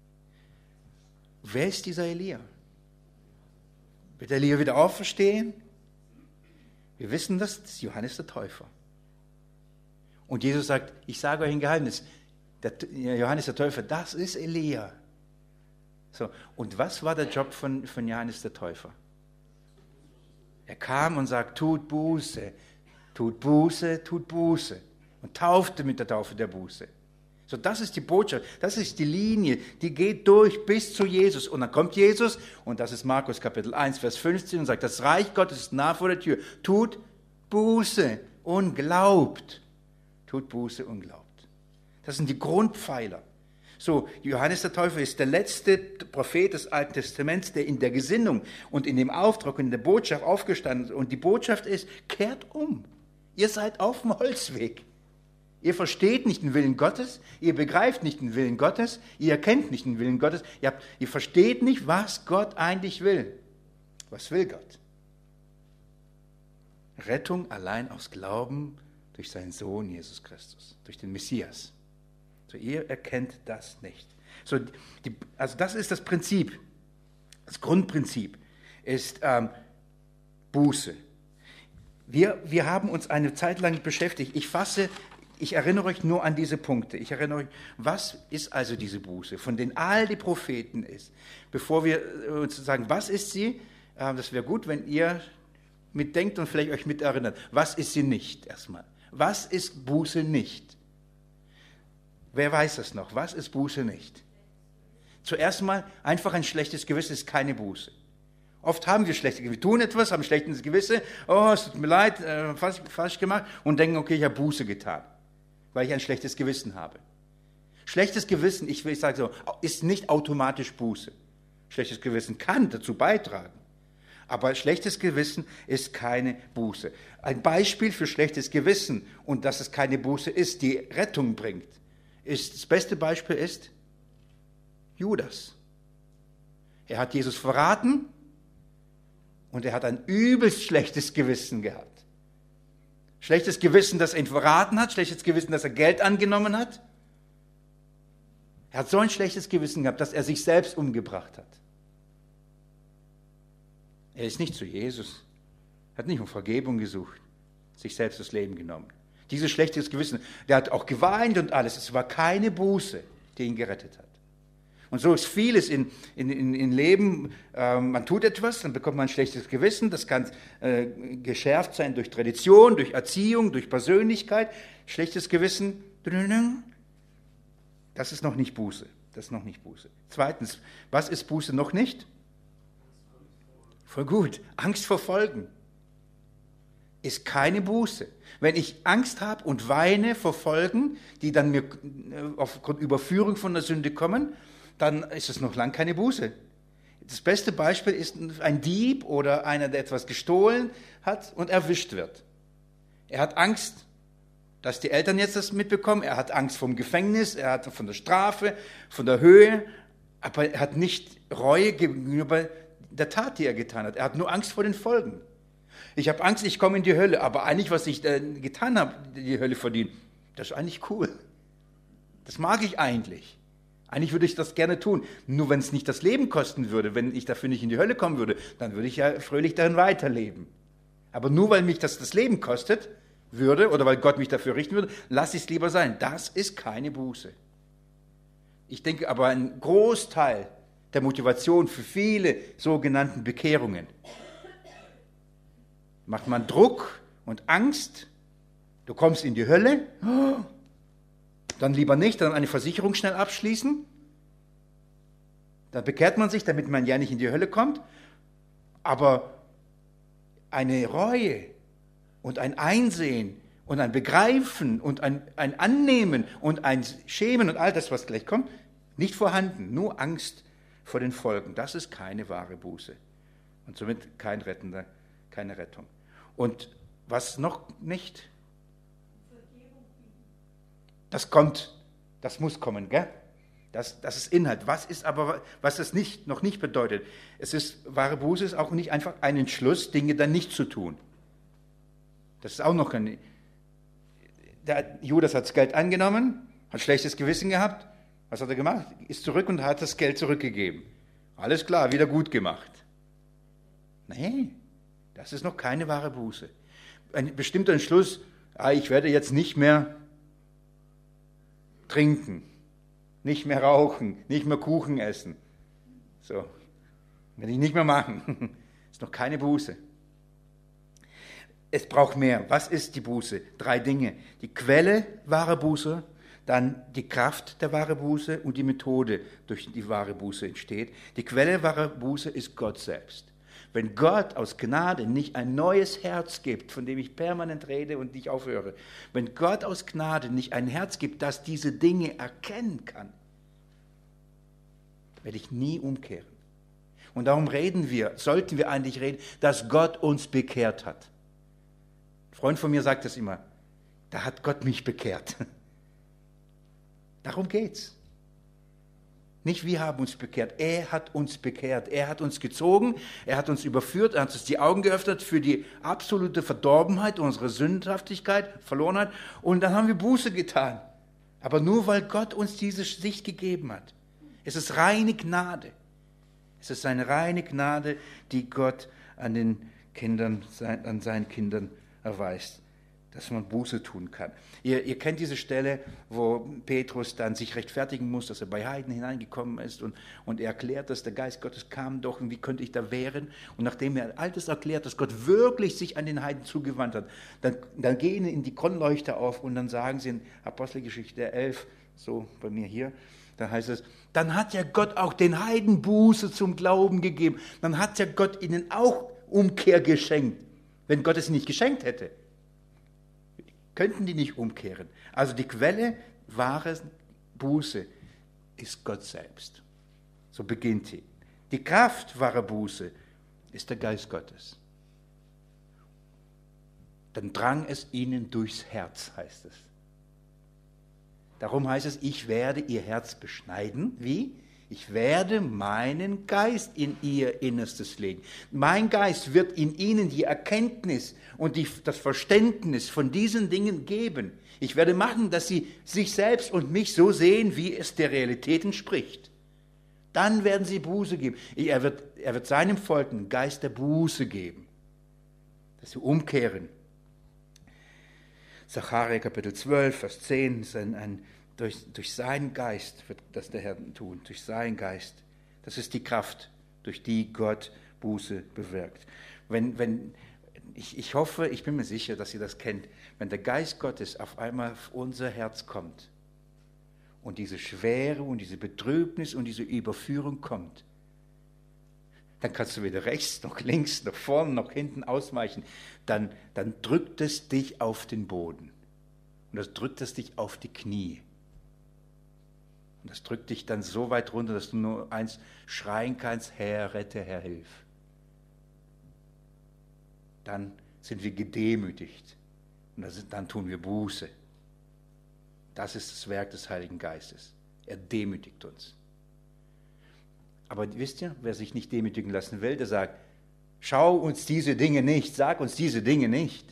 Wer ist dieser Elia? Wird Elia wieder auferstehen? Wir wissen das, das ist Johannes der Täufer. Und Jesus sagt, ich sage euch ein Geheimnis, der Johannes der Täufer, das ist Elia. So, und was war der Job von, von Johannes der Täufer? Er kam und sagt, tut Buße, tut Buße, tut Buße. Und taufte mit der Taufe der Buße. So, das ist die Botschaft, das ist die Linie, die geht durch bis zu Jesus. Und dann kommt Jesus, und das ist Markus Kapitel eins, Vers fünfzehn, und sagt, das Reich Gottes ist nah vor der Tür. Tut Buße und glaubt. Tut Buße und glaubt. Das sind die Grundpfeiler. So, Johannes der Täufer ist der letzte Prophet des Alten Testaments, der in der Gesinnung und in dem Auftrag und in der Botschaft aufgestanden ist. Und die Botschaft ist, kehrt um. Ihr seid auf dem Holzweg. Ihr versteht nicht den Willen Gottes, ihr begreift nicht den Willen Gottes, ihr erkennt nicht den Willen Gottes, ihr, habt, ihr versteht nicht, was Gott eigentlich will. Was will Gott? Rettung allein aus Glauben durch seinen Sohn Jesus Christus, durch den Messias. So, ihr erkennt das nicht. So, die, also das ist das Prinzip, das Grundprinzip ist ähm, Buße. Wir, wir haben uns eine Zeit lang beschäftigt. Ich fasse Ich erinnere euch nur an diese Punkte. Ich erinnere euch, was ist also diese Buße, von denen all die Propheten ist. Bevor wir uns sagen, was ist sie, das wäre gut, wenn ihr mitdenkt und vielleicht euch miterinnert. Was ist sie nicht erstmal? Was ist Buße nicht? Wer weiß das noch? Was ist Buße nicht? Zuerst mal, einfach ein schlechtes Gewissen ist keine Buße. Oft haben wir schlechte Gewissen. Wir tun etwas, haben ein schlechtes Gewissen. Oh, es tut mir leid, äh, falsch, falsch gemacht. Und denken, okay, ich habe Buße getan, weil ich ein schlechtes Gewissen habe. Schlechtes Gewissen, ich will sagen so, ist nicht automatisch Buße. Schlechtes Gewissen kann dazu beitragen. Aber schlechtes Gewissen ist keine Buße. Ein Beispiel für schlechtes Gewissen und dass es keine Buße ist, die Rettung bringt, ist, das beste Beispiel ist Judas. Er hat Jesus verraten und er hat ein übelst schlechtes Gewissen gehabt. Schlechtes Gewissen, dass er ihn verraten hat, schlechtes Gewissen, dass er Geld angenommen hat. Er hat so ein schlechtes Gewissen gehabt, dass er sich selbst umgebracht hat. Er ist nicht zu Jesus, hat nicht um Vergebung gesucht, sich selbst das Leben genommen. Dieses schlechtes Gewissen, der hat auch geweint und alles, es war keine Buße, der ihn gerettet hat. Und so ist vieles in, in, in, in Leben, äh, man tut etwas, dann bekommt man ein schlechtes Gewissen, das kann äh, geschärft sein durch Tradition, durch Erziehung, durch Persönlichkeit. Schlechtes Gewissen, das ist noch nicht Buße. Das ist noch nicht Buße. Zweitens, was ist Buße noch nicht? Voll gut. Angst vor Folgen ist keine Buße. Wenn ich Angst habe und weine vor Folgen, die dann mir aufgrund Überführung von der Sünde kommen, dann ist es noch lange keine Buße. Das beste Beispiel ist ein Dieb oder einer, der etwas gestohlen hat und erwischt wird. Er hat Angst, dass die Eltern jetzt das mitbekommen. Er hat Angst vom Gefängnis, er hat von der Strafe, von der Höhe, aber er hat nicht Reue gegenüber der Tat, die er getan hat. Er hat nur Angst vor den Folgen. Ich habe Angst, ich komme in die Hölle, aber eigentlich, was ich äh, getan habe, die Hölle verdient, das ist eigentlich cool. Das mag ich eigentlich. Eigentlich würde ich das gerne tun. Nur wenn es nicht das Leben kosten würde, wenn ich dafür nicht in die Hölle kommen würde, dann würde ich ja fröhlich darin weiterleben. Aber nur weil mich das das Leben kostet würde oder weil Gott mich dafür richten würde, lasse ich es lieber sein. Das ist keine Buße. Ich denke aber, ein Großteil der Motivation für viele sogenannten Bekehrungen macht man Druck und Angst. Du kommst in die Hölle. Dann lieber nicht, dann eine Versicherung schnell abschließen. Dann bekehrt man sich, damit man ja nicht in die Hölle kommt. Aber eine Reue und ein Einsehen und ein Begreifen und ein, ein Annehmen und ein Schämen und all das, was gleich kommt, nicht vorhanden. Nur Angst vor den Folgen. Das ist keine wahre Buße. Und somit kein Rettender, keine Rettung. Und was noch nicht? Das kommt, das muss kommen, gell? Das, das ist Inhalt. Was ist aber, was das nicht, noch nicht bedeutet? Es ist, wahre Buße ist auch nicht einfach ein Entschluss, Dinge dann nicht zu tun. Das ist auch noch ein, der Judas hat das Geld angenommen, hat schlechtes Gewissen gehabt. Was hat er gemacht? Ist zurück und hat das Geld zurückgegeben. Alles klar, wieder gut gemacht. Nee, das ist noch keine wahre Buße. Ein bestimmter Entschluss, ah, ich werde jetzt nicht mehr trinken, nicht mehr rauchen, nicht mehr Kuchen essen. So, werde ich nicht mehr machen. Ist noch keine Buße. Es braucht mehr. Was ist die Buße? Drei Dinge. Die Quelle wahrer Buße, dann die Kraft der wahren Buße und die Methode, durch die wahre Buße entsteht. Die Quelle wahrer Buße ist Gott selbst. Wenn Gott aus Gnade nicht ein neues Herz gibt, von dem ich permanent rede und nicht aufhöre, wenn Gott aus Gnade nicht ein Herz gibt, das diese Dinge erkennen kann, werde ich nie umkehren. Und darum reden wir, sollten wir eigentlich reden, dass Gott uns bekehrt hat. Ein Freund von mir sagt das immer, da hat Gott mich bekehrt. Darum geht's. Nicht wir haben uns bekehrt, er hat uns bekehrt, er hat uns gezogen, er hat uns überführt, er hat uns die Augen geöffnet für die absolute Verdorbenheit, unsere Sündhaftigkeit, Verlorenheit und dann haben wir Buße getan. Aber nur weil Gott uns diese Sicht gegeben hat. Es ist reine Gnade. Es ist eine reine Gnade, die Gott an den Kindern, an seinen Kindern erweist, dass man Buße tun kann. Ihr, ihr kennt diese Stelle, wo Petrus dann sich rechtfertigen muss, dass er bei Heiden hineingekommen ist und, und er erklärt, dass der Geist Gottes kam doch und wie könnte ich da wehren? Und nachdem er all das erklärt, dass Gott wirklich sich an den Heiden zugewandt hat, dann, dann gehen ihnen die Kronleuchter auf und dann sagen sie in Apostelgeschichte elf, so bei mir hier, da heißt es, dann hat ja Gott auch den Heiden Buße zum Glauben gegeben. Dann hat ja Gott ihnen auch Umkehr geschenkt. Wenn Gott es nicht geschenkt hätte, könnten die nicht umkehren. Also die Quelle wahrer Buße ist Gott selbst. So beginnt sie. Die Kraft wahrer Buße ist der Geist Gottes. Dann drang es ihnen durchs Herz, heißt es. Darum heißt es, ich werde ihr Herz beschneiden. Wie? Ich werde meinen Geist in ihr Innerstes legen. Mein Geist wird in ihnen die Erkenntnis und die, das Verständnis von diesen Dingen geben. Ich werde machen, dass sie sich selbst und mich so sehen, wie es der Realität entspricht. Dann werden sie Buße geben. Er wird, er wird seinem Volk einen Geist der Buße geben, dass sie umkehren. Sacharja Kapitel zwölf, Vers zehn ist ein, ein durch, durch seinen Geist wird das der Herr tun, durch seinen Geist. Das ist die Kraft, durch die Gott Buße bewirkt. Wenn, wenn, ich, ich hoffe, ich bin mir sicher, dass ihr das kennt, wenn der Geist Gottes auf einmal auf unser Herz kommt und diese Schwere und diese Betrübnis und diese Überführung kommt, dann kannst du weder rechts noch links noch vorne noch hinten ausweichen. Dann, dann drückt es dich auf den Boden. Und das drückt es dich auf die Knie. Und das drückt dich dann so weit runter, dass du nur eins schreien kannst: Herr, rette, Herr, hilf. Dann sind wir gedemütigt. Und das, dann tun wir Buße. Das ist das Werk des Heiligen Geistes. Er demütigt uns. Aber wisst ihr, wer sich nicht demütigen lassen will, der sagt: Schau uns diese Dinge nicht, sag uns diese Dinge nicht.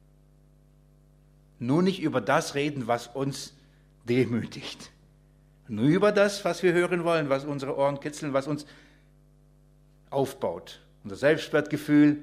Nur nicht über das reden, was uns demütigt. Nur über das, was wir hören wollen, was unsere Ohren kitzeln, was uns aufbaut. Unser Selbstwertgefühl.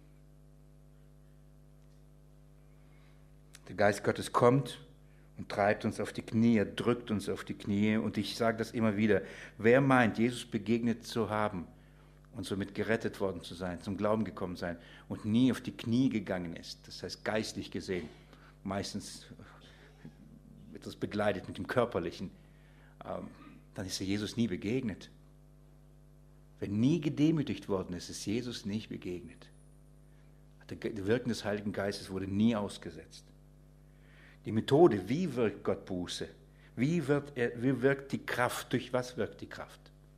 Der Geist Gottes kommt und treibt uns auf die Knie, er drückt uns auf die Knie. Und ich sage das immer wieder: Wer meint, Jesus begegnet zu haben und somit gerettet worden zu sein, zum Glauben gekommen sein und nie auf die Knie gegangen ist, das heißt geistlich gesehen, meistens etwas begleitet mit dem Körperlichen, dann ist er Jesus nie begegnet. Wer nie gedemütigt worden ist, ist Jesus nicht begegnet. Der Wirken des Heiligen Geistes wurde nie ausgesetzt. Die Methode, wie wirkt Gott Buße? Wie, wird er, wie wirkt die Kraft? Durch was wirkt die Kraft?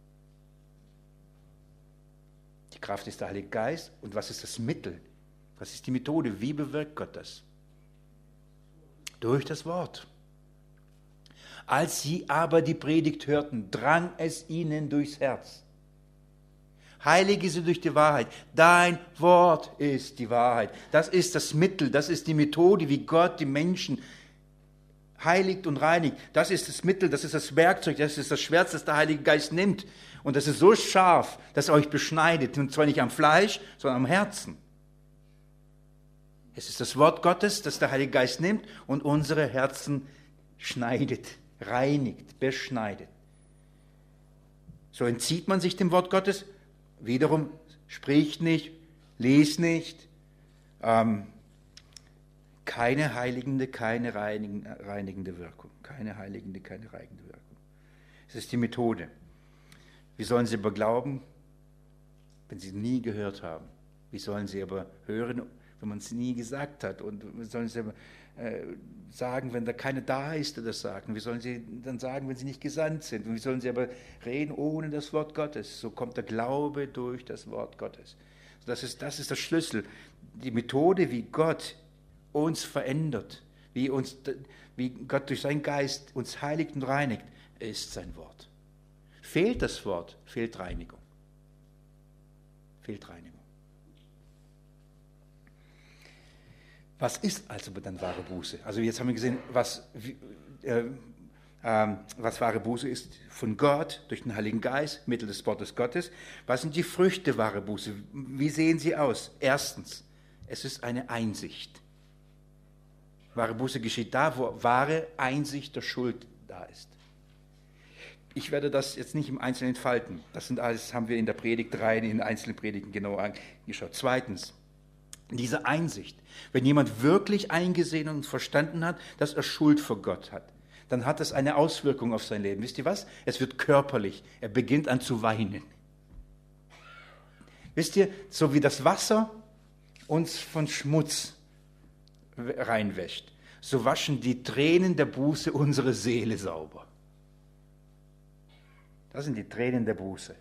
Die Kraft ist der Heilige Geist. Und was ist das Mittel? Was ist die Methode? Wie bewirkt Gott das? Durch das Wort. Als sie aber die Predigt hörten, drang es ihnen durchs Herz. Heilige sie durch die Wahrheit. Dein Wort ist die Wahrheit. Das ist das Mittel, das ist die Methode, wie Gott die Menschen heiligt und reinigt. Das ist das Mittel, das ist das Werkzeug, das ist das Schwert, das der Heilige Geist nimmt. Und das ist so scharf, dass er euch beschneidet. Und zwar nicht am Fleisch, sondern am Herzen. Es ist das Wort Gottes, das der Heilige Geist nimmt und unsere Herzen schneidet, reinigt, beschneidet. So entzieht man sich dem Wort Gottes. Wiederum, spricht nicht, lies nicht, ähm, keine heiligende, keine reinigende Wirkung. Keine heiligende, keine reinigende Wirkung. Es ist die Methode. Wie sollen sie aber glauben, wenn sie nie gehört haben? Wie sollen sie aber hören, wenn man es nie gesagt hat? Und wie sollen sie aber äh, sagen, wenn da keiner da ist, der das sagt? Und wie sollen sie dann sagen, wenn sie nicht gesandt sind? Und wie sollen sie aber reden ohne das Wort Gottes? So kommt der Glaube durch das Wort Gottes. Das ist, das ist der Schlüssel. Die Methode, wie Gott uns verändert, wie, uns, wie Gott durch seinen Geist uns heiligt und reinigt, ist sein Wort. Fehlt das Wort, fehlt Reinigung. Fehlt Reinigung. Was ist also dann wahre Buße? Also jetzt haben wir gesehen, was, äh, äh, was wahre Buße ist von Gott, durch den Heiligen Geist, Mittel des Wortes Gottes. Was sind die Früchte wahre Buße? Wie sehen sie aus? Erstens, es ist eine Einsicht. Wahre Buße geschieht da, wo wahre Einsicht der Schuld da ist. Ich werde das jetzt nicht im Einzelnen entfalten. Das sind alles, haben wir in der Predigt drei, in den einzelnen Predigten genau angeschaut. Zweitens, diese Einsicht. Wenn jemand wirklich eingesehen und verstanden hat, dass er Schuld vor Gott hat, dann hat das eine Auswirkung auf sein Leben. Wisst ihr was? Es wird körperlich. Er beginnt an zu weinen. Wisst ihr, so wie das Wasser uns von Schmutz reinwäscht, so waschen die Tränen der Buße unsere Seele sauber. Das sind die Tränen der Buße.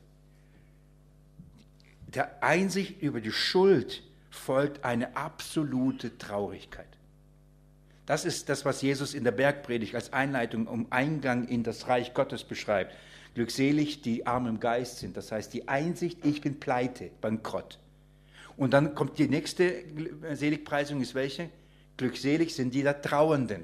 Der Einsicht über die Schuld folgt eine absolute Traurigkeit. Das ist das, was Jesus in der Bergpredigt als Einleitung um Eingang in das Reich Gottes beschreibt. Glückselig, die arm im Geist sind. Das heißt, die Einsicht, ich bin pleite, bankrott. Und dann kommt die nächste Seligpreisung, ist welche? Glückselig sind die da Trauernden.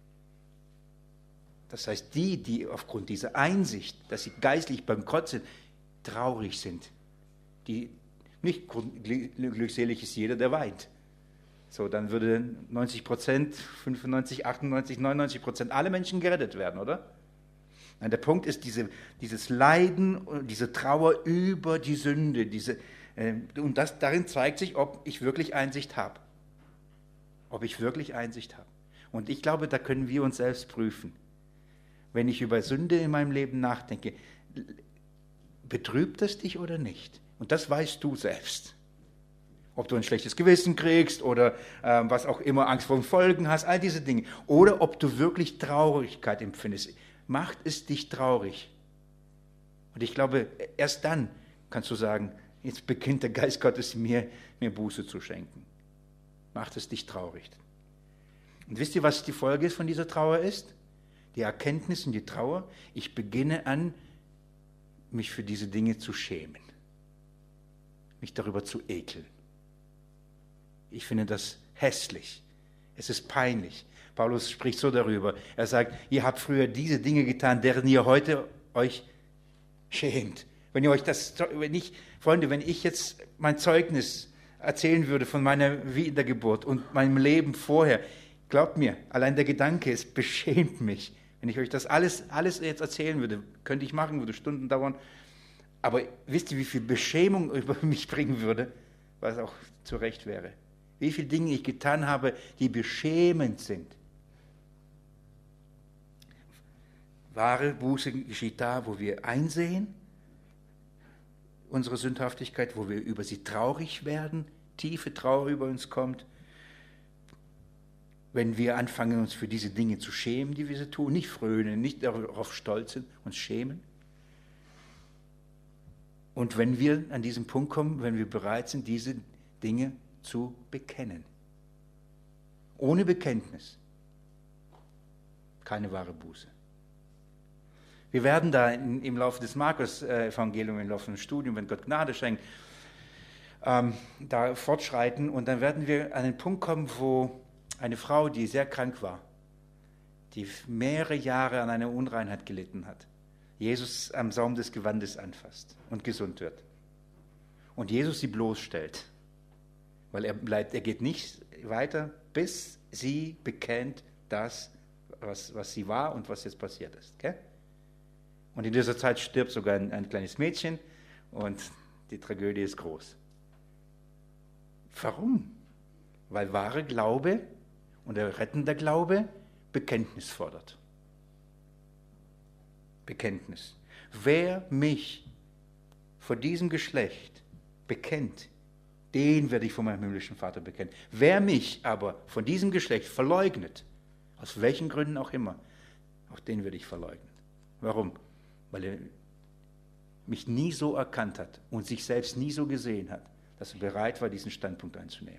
Das heißt, die, die aufgrund dieser Einsicht, dass sie geistlich bankrott sind, traurig sind. Die, nicht glückselig ist jeder, der weint, So, dann würde neunzig Prozent, fünfundneunzig, achtundneunzig, neunundneunzig Prozent alle Menschen gerettet werden, oder? Nein, der Punkt ist diese, dieses Leiden und diese Trauer über die Sünde. Diese, äh, und das, darin zeigt sich, ob ich wirklich Einsicht habe. Ob ich wirklich Einsicht habe. Und ich glaube, da können wir uns selbst prüfen. Wenn ich über Sünde in meinem Leben nachdenke, betrübt es dich oder nicht? Und das weißt du selbst. Ob du ein schlechtes Gewissen kriegst oder äh, was auch immer, Angst vor den Folgen hast, all diese Dinge. Oder ob du wirklich Traurigkeit empfindest. Macht es dich traurig? Und ich glaube, erst dann kannst du sagen, jetzt beginnt der Geist Gottes mir, mir Buße zu schenken. Macht es dich traurig? Und wisst ihr, was die Folge von dieser Trauer ist? Die Erkenntnis und die Trauer. Ich beginne an, mich für diese Dinge zu schämen. Mich darüber zu ekeln. Ich finde das hässlich. Es ist peinlich. Paulus spricht so darüber. Er sagt, ihr habt früher diese Dinge getan, deren ihr heute euch schämt. Wenn ihr euch das, wenn ich, Freunde, wenn ich jetzt mein Zeugnis erzählen würde von meiner Wiedergeburt und meinem Leben vorher, glaubt mir, allein der Gedanke, es beschämt mich. Wenn ich euch das alles, alles jetzt erzählen würde, könnte ich machen, würde Stunden dauern. Aber wisst ihr, wie viel Beschämung über mich bringen würde, was auch zu Recht wäre? Wie viele Dinge ich getan habe, die beschämend sind. Wahre Buße geschieht da, wo wir einsehen, unsere Sündhaftigkeit, wo wir über sie traurig werden, tiefe Trauer über uns kommt. Wenn wir anfangen, uns für diese Dinge zu schämen, die wir sie tun, nicht frönen, nicht darauf stolz sind, uns schämen. Und wenn wir an diesen Punkt kommen, wenn wir bereit sind, diese Dinge zu bekennen. Ohne Bekenntnis keine wahre Buße. Wir werden da in, im Laufe des Markus-Evangeliums, im Laufe des Studiums, wenn Gott Gnade schenkt, ähm, da fortschreiten und dann werden wir an den Punkt kommen, wo eine Frau, die sehr krank war, die mehrere Jahre an einer Unreinheit gelitten hat, Jesus am Saum des Gewandes anfasst und gesund wird. Und Jesus sie bloßstellt, weil er bleibt, er geht nicht weiter, bis sie bekennt das, was, was sie war und was jetzt passiert ist. Okay? Und in dieser Zeit stirbt sogar ein, ein kleines Mädchen und die Tragödie ist groß. Warum? Weil wahre Glaube und der rettende Glaube Bekenntnis fordert. Bekenntnis. Wer mich vor diesem Geschlecht bekennt, den werde ich vor meinem himmlischen Vater bekennen. Wer mich aber von diesem Geschlecht verleugnet, aus welchen Gründen auch immer, auch den werde ich verleugnen. Warum? Weil er mich nie so erkannt hat und sich selbst nie so gesehen hat, dass er bereit war, diesen Standpunkt einzunehmen.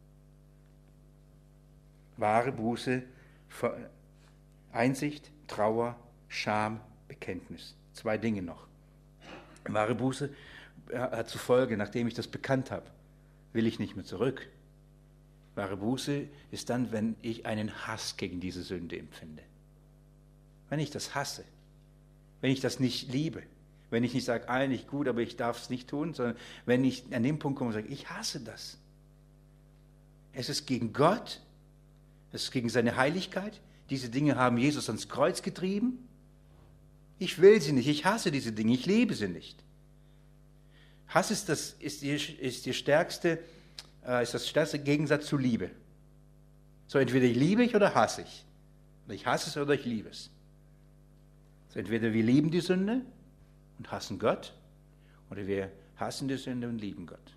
Wahre Buße, Einsicht, Trauer, Scham, Bekenntnis. Zwei Dinge noch. Wahre Buße hat zur Folge, nachdem ich das bekannt habe, will ich nicht mehr zurück. Wahre Buße ist dann, wenn ich einen Hass gegen diese Sünde empfinde. Wenn ich das hasse, wenn ich das nicht liebe, wenn ich nicht sage, eigentlich gut, aber ich darf es nicht tun, sondern wenn ich an den Punkt komme und sage, ich hasse das. Es ist gegen Gott, es ist gegen seine Heiligkeit. Diese Dinge haben Jesus ans Kreuz getrieben. Ich will sie nicht, ich hasse diese Dinge, ich liebe sie nicht. Hass ist, das, ist, die, ist, die stärkste, äh, ist das stärkste Gegensatz zu Liebe. So entweder ich liebe ich oder hasse ich. Oder ich hasse es oder ich liebe es. So entweder wir lieben die Sünde und hassen Gott, oder wir hassen die Sünde und lieben Gott.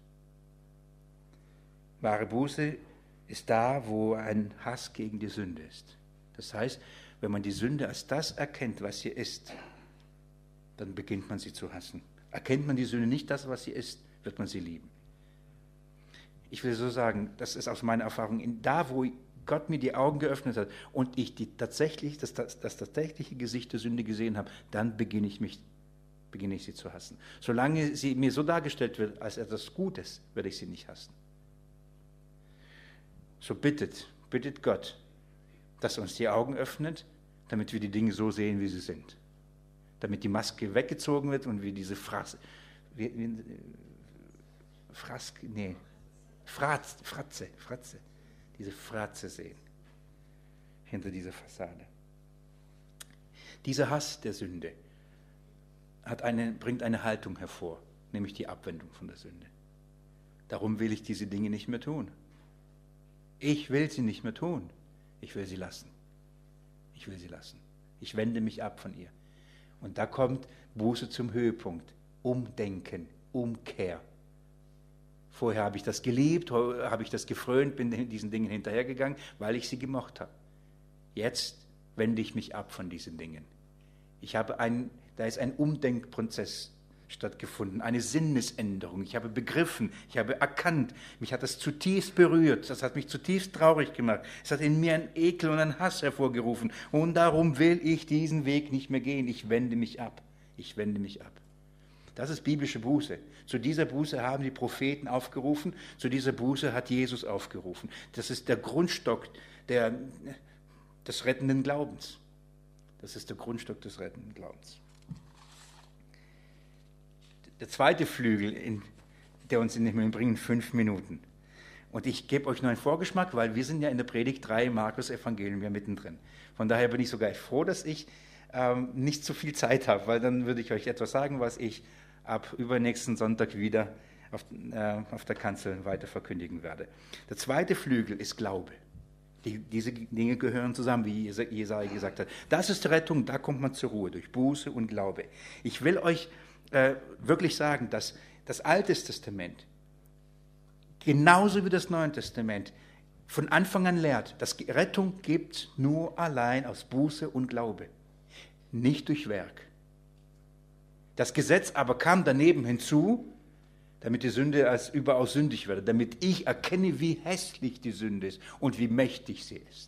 Wahre Buße ist da, wo ein Hass gegen die Sünde ist. Das heißt, wenn man die Sünde als das erkennt, was sie ist, dann beginnt man sie zu hassen. Erkennt man die Sünde nicht das, was sie ist, wird man sie lieben. Ich will so sagen, das ist aus meiner Erfahrung, da wo Gott mir die Augen geöffnet hat und ich die tatsächlich, das, das, das tatsächliche Gesicht der Sünde gesehen habe, dann beginne ich, mich, beginne ich sie zu hassen. Solange sie mir so dargestellt wird als etwas Gutes, werde ich sie nicht hassen. So bittet, bittet Gott, dass er uns die Augen öffnet, damit wir die Dinge so sehen, wie sie sind. Damit die Maske weggezogen wird und wir diese Frasse, wie, wie, Fraske, nee, Fratz, Fratze, Fratze, diese Fratze sehen hinter dieser Fassade. Dieser Hass der Sünde hat eine, bringt eine Haltung hervor, nämlich die Abwendung von der Sünde. Darum will ich diese Dinge nicht mehr tun. Ich will sie nicht mehr tun. Ich will sie lassen. Ich will sie lassen. Ich wende mich ab von ihr. Und da kommt Buße zum Höhepunkt. Umdenken, Umkehr. Vorher habe ich das geliebt, habe ich das gefrönt, bin diesen Dingen hinterhergegangen, weil ich sie gemocht habe. Jetzt wende ich mich ab von diesen Dingen. Ich habe ein, da ist ein Umdenkprozess stattgefunden, eine Sinnesänderung. Ich habe begriffen, ich habe erkannt, mich hat das zutiefst berührt, das hat mich zutiefst traurig gemacht. Es hat in mir einen Ekel und einen Hass hervorgerufen. Und darum will ich diesen Weg nicht mehr gehen. Ich wende mich ab. Ich wende mich ab. Das ist biblische Buße. Zu dieser Buße haben die Propheten aufgerufen, zu dieser Buße hat Jesus aufgerufen. Das ist der Grundstock der, des rettenden Glaubens. Das ist der Grundstock des rettenden Glaubens. Der zweite Flügel, in, der uns in den Himmel bringt, fünf Minuten. Und ich gebe euch nur einen Vorgeschmack, weil wir sind ja in der Predigt drei, Markus Evangelium, ja mittendrin. Von daher bin ich sogar froh, dass ich ähm, nicht so viel Zeit habe, weil dann würde ich euch etwas sagen, was ich ab übernächsten Sonntag wieder auf, äh, auf der Kanzel weiter verkündigen werde. Der zweite Flügel ist Glaube. Die, diese Dinge gehören zusammen, wie Jesaja gesagt hat. Das ist Rettung, da kommt man zur Ruhe, durch Buße und Glaube. Ich will euch äh, wirklich sagen, dass das Alte Testament, genauso wie das Neue Testament, von Anfang an lehrt, dass Rettung gibt nur allein aus Buße und Glaube, nicht durch Werk. Das Gesetz aber kam daneben hinzu, damit die Sünde als überaus sündig werde, damit ich erkenne, wie hässlich die Sünde ist und wie mächtig sie ist.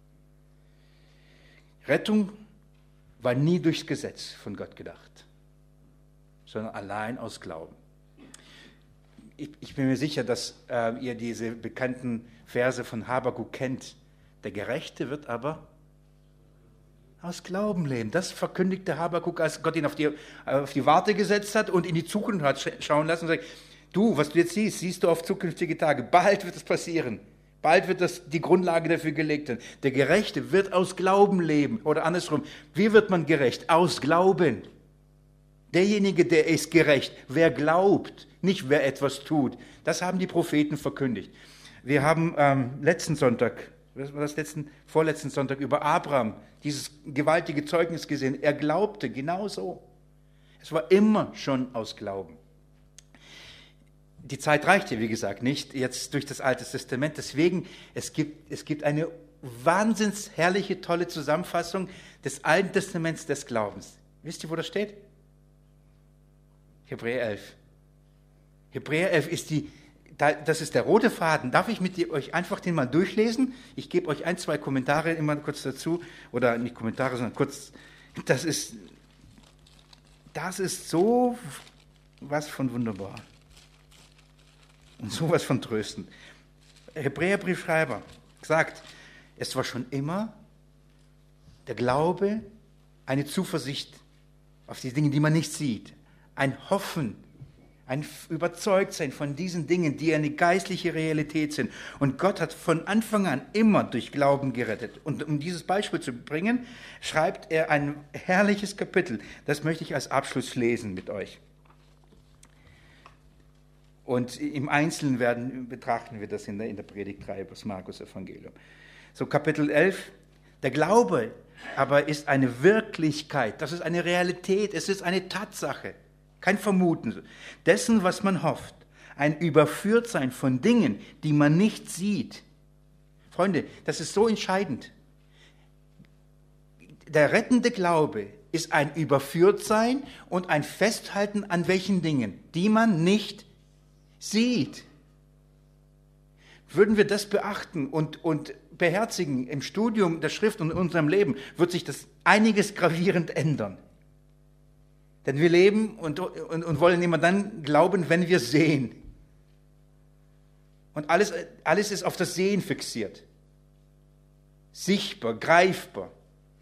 Rettung war nie durchs Gesetz von Gott gedacht, sondern allein aus Glauben. Ich, ich bin mir sicher, dass äh, ihr diese bekannten Verse von Habakuk kennt. Der Gerechte wird aber aus Glauben leben. Das verkündigte Habakuk, als Gott ihn auf die, auf die Warte gesetzt hat und in die Zukunft hat schauen lassen und sagt, du, was du jetzt siehst, siehst du auf zukünftige Tage. Bald wird es passieren. Bald wird das die Grundlage dafür gelegt werden. Der Gerechte wird aus Glauben leben. Oder andersrum, wie wird man gerecht? Aus Glauben. Derjenige, der ist gerecht, wer glaubt, nicht wer etwas tut. Das haben die Propheten verkündigt. Wir haben ähm, letzten Sonntag, was war das letzten, vorletzten Sonntag über Abraham, dieses gewaltige Zeugnis gesehen. Er glaubte genauso. Es war immer schon aus Glauben. Die Zeit reicht hier, wie gesagt, nicht jetzt durch das Alte Testament. Deswegen, es gibt, es gibt eine wahnsinns herrliche, tolle Zusammenfassung des Alten Testaments des Glaubens. Wisst ihr, wo das steht? Hebräer elf. Hebräer elf ist die, das ist der rote Faden. Darf ich mit euch einfach den mal durchlesen? Ich gebe euch ein, zwei Kommentare immer kurz dazu. Oder nicht Kommentare, sondern kurz. Das ist, das ist so was von wunderbar. Und sowas von tröstend. Hebräerbriefschreiber sagt, es war schon immer der Glaube, eine Zuversicht auf die Dinge, die man nicht sieht, ein Hoffen, ein Überzeugtsein von diesen Dingen, die eine geistliche Realität sind. Und Gott hat von Anfang an immer durch Glauben gerettet. Und um dieses Beispiel zu bringen, schreibt er ein herrliches Kapitel. Das möchte ich als Abschluss lesen mit euch. Und im Einzelnen werden, betrachten wir das in der, in der Predigt drei, das Markus Evangelium. So Kapitel elf, der Glaube aber ist eine Wirklichkeit, das ist eine Realität, es ist eine Tatsache, kein Vermuten. Dessen, was man hofft, ein Überführtsein von Dingen, die man nicht sieht. Freunde, das ist so entscheidend. Der rettende Glaube ist ein Überführtsein und ein Festhalten an welchen Dingen, die man nicht sieht. Sieht. Würden wir das beachten und, und beherzigen im Studium der Schrift und in unserem Leben, wird sich das einiges gravierend ändern. Denn wir leben und, und, und wollen immer dann glauben, wenn wir sehen. Und alles, alles ist auf das Sehen fixiert. Sichtbar, greifbar.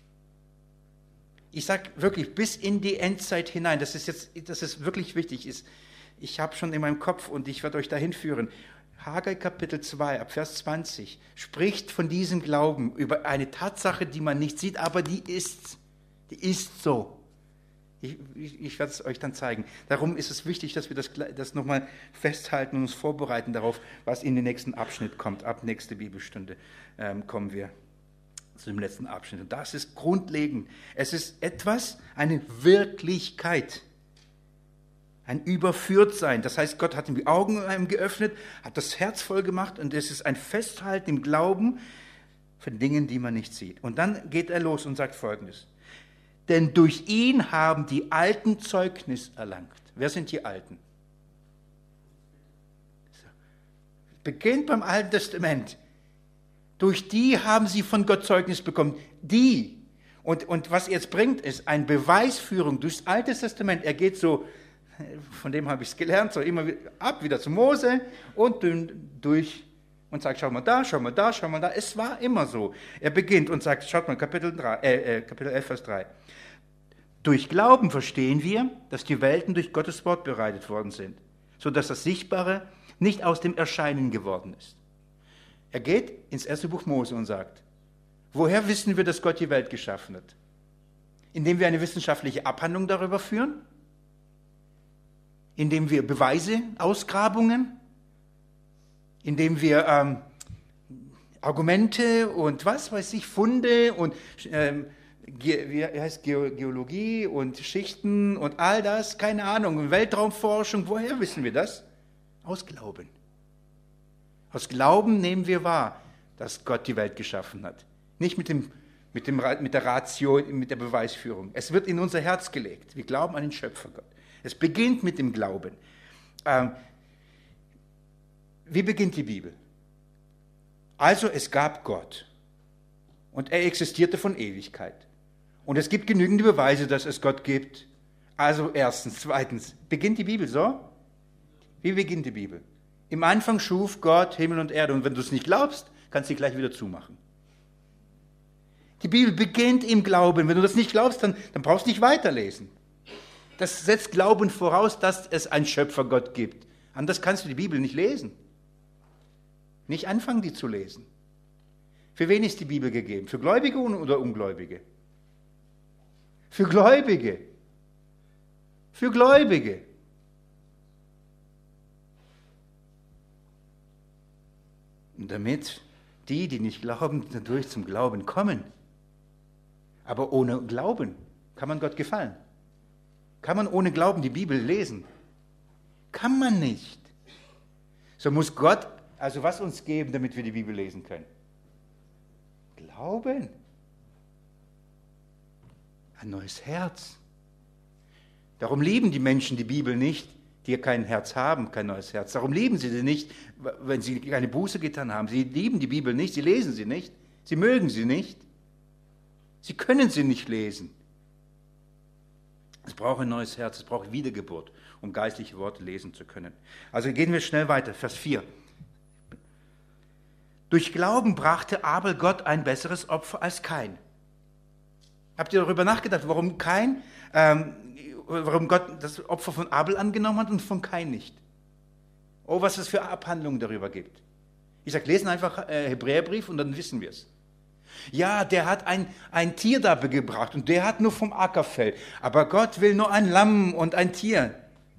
Ich sage wirklich, bis in die Endzeit hinein, das ist jetzt, das ist wirklich wichtig, ist, ich habe schon in meinem Kopf und ich werde euch dahin führen, Haggai Kapitel zwei, ab Vers zwanzig, spricht von diesem Glauben über eine Tatsache, die man nicht sieht, aber die ist. Die ist so. Ich, ich, ich werde es euch dann zeigen. Darum ist es wichtig, dass wir das, das nochmal festhalten und uns vorbereiten darauf, was in den nächsten Abschnitt kommt. Ab nächste Bibelstunde ähm, kommen wir zu dem letzten Abschnitt. Und das ist grundlegend. Es ist etwas, eine Wirklichkeit. Ein Überführtsein. Das heißt, Gott hat ihm die Augen geöffnet, hat das Herz voll gemacht und es ist ein Festhalten im Glauben von Dingen, die man nicht sieht. Und dann geht er los und sagt Folgendes. Denn durch ihn haben die Alten Zeugnis erlangt. Wer sind die Alten? Beginnt beim Alten Testament. Durch die haben sie von Gott Zeugnis bekommen. Die. Und, und was er jetzt bringt, ist eine Beweisführung durchs Alte Testament. Er geht so, von dem habe ich es gelernt, so immer wieder, ab wieder zu Mose und durch und sagt, schau mal da, schau mal da, schau mal da. Es war immer so. Er beginnt und sagt, schaut mal, Kapitel, drei, äh, äh, Kapitel elf, Vers drei. Durch Glauben verstehen wir, dass die Welten durch Gottes Wort bereitet worden sind, sodass das Sichtbare nicht aus dem Erscheinen geworden ist. Er geht ins erste Buch Mose und sagt, woher wissen wir, dass Gott die Welt geschaffen hat? Indem wir eine wissenschaftliche Abhandlung darüber führen? Indem wir Beweise, Ausgrabungen, indem wir ähm, Argumente und was weiß ich, Funde und ähm, Ge- wie heißt Ge- Geologie und Schichten und all das, keine Ahnung, Weltraumforschung, woher wissen wir das? Aus Glauben. Aus Glauben nehmen wir wahr, dass Gott die Welt geschaffen hat. Nicht mit, dem, mit, dem, mit der Ratio, mit der Beweisführung. Es wird in unser Herz gelegt. Wir glauben an den Schöpfergott. Es beginnt mit dem Glauben. Ähm, wie beginnt die Bibel? Also es gab Gott und er existierte von Ewigkeit. Und es gibt genügend Beweise, dass es Gott gibt. Also erstens. Zweitens, beginnt die Bibel so? Wie beginnt die Bibel? Im Anfang schuf Gott Himmel und Erde. Und wenn du es nicht glaubst, kannst du sie gleich wieder zumachen. Die Bibel beginnt im Glauben. Wenn du das nicht glaubst, dann, dann brauchst du nicht weiterlesen. Das setzt Glauben voraus, dass es einen Schöpfergott gibt. Anders kannst du die Bibel nicht lesen. Nicht anfangen, die zu lesen. Für wen ist die Bibel gegeben? Für Gläubige oder Ungläubige? Für Gläubige. Für Gläubige. Und damit die, die nicht glauben, dadurch zum Glauben kommen. Aber ohne Glauben kann man Gott gefallen. Kann man ohne Glauben die Bibel lesen? Kann man nicht. So muss Gott also was uns geben, damit wir die Bibel lesen können? Glauben. Ein neues Herz. Darum lieben die Menschen die Bibel nicht, die kein Herz haben, kein neues Herz. Darum lieben sie sie nicht, wenn sie keine Buße getan haben. Sie lieben die Bibel nicht, sie lesen sie nicht, sie mögen sie nicht. Sie können sie nicht lesen. Es braucht ein neues Herz, es braucht Wiedergeburt, um geistliche Worte lesen zu können. Also gehen wir schnell weiter, Vers vier. Durch Glauben brachte Abel Gott ein besseres Opfer als Kain. Habt ihr darüber nachgedacht, warum Kain, ähm, warum Gott das Opfer von Abel angenommen hat und von Kain nicht? Oh, was es für Abhandlungen darüber gibt. Ich sage, lesen einfach äh, Hebräerbrief und dann wissen wir es. Ja, der hat ein, ein Tier da gebracht und der hat nur vom Ackerfell. Aber Gott will nur ein Lamm und ein Tier.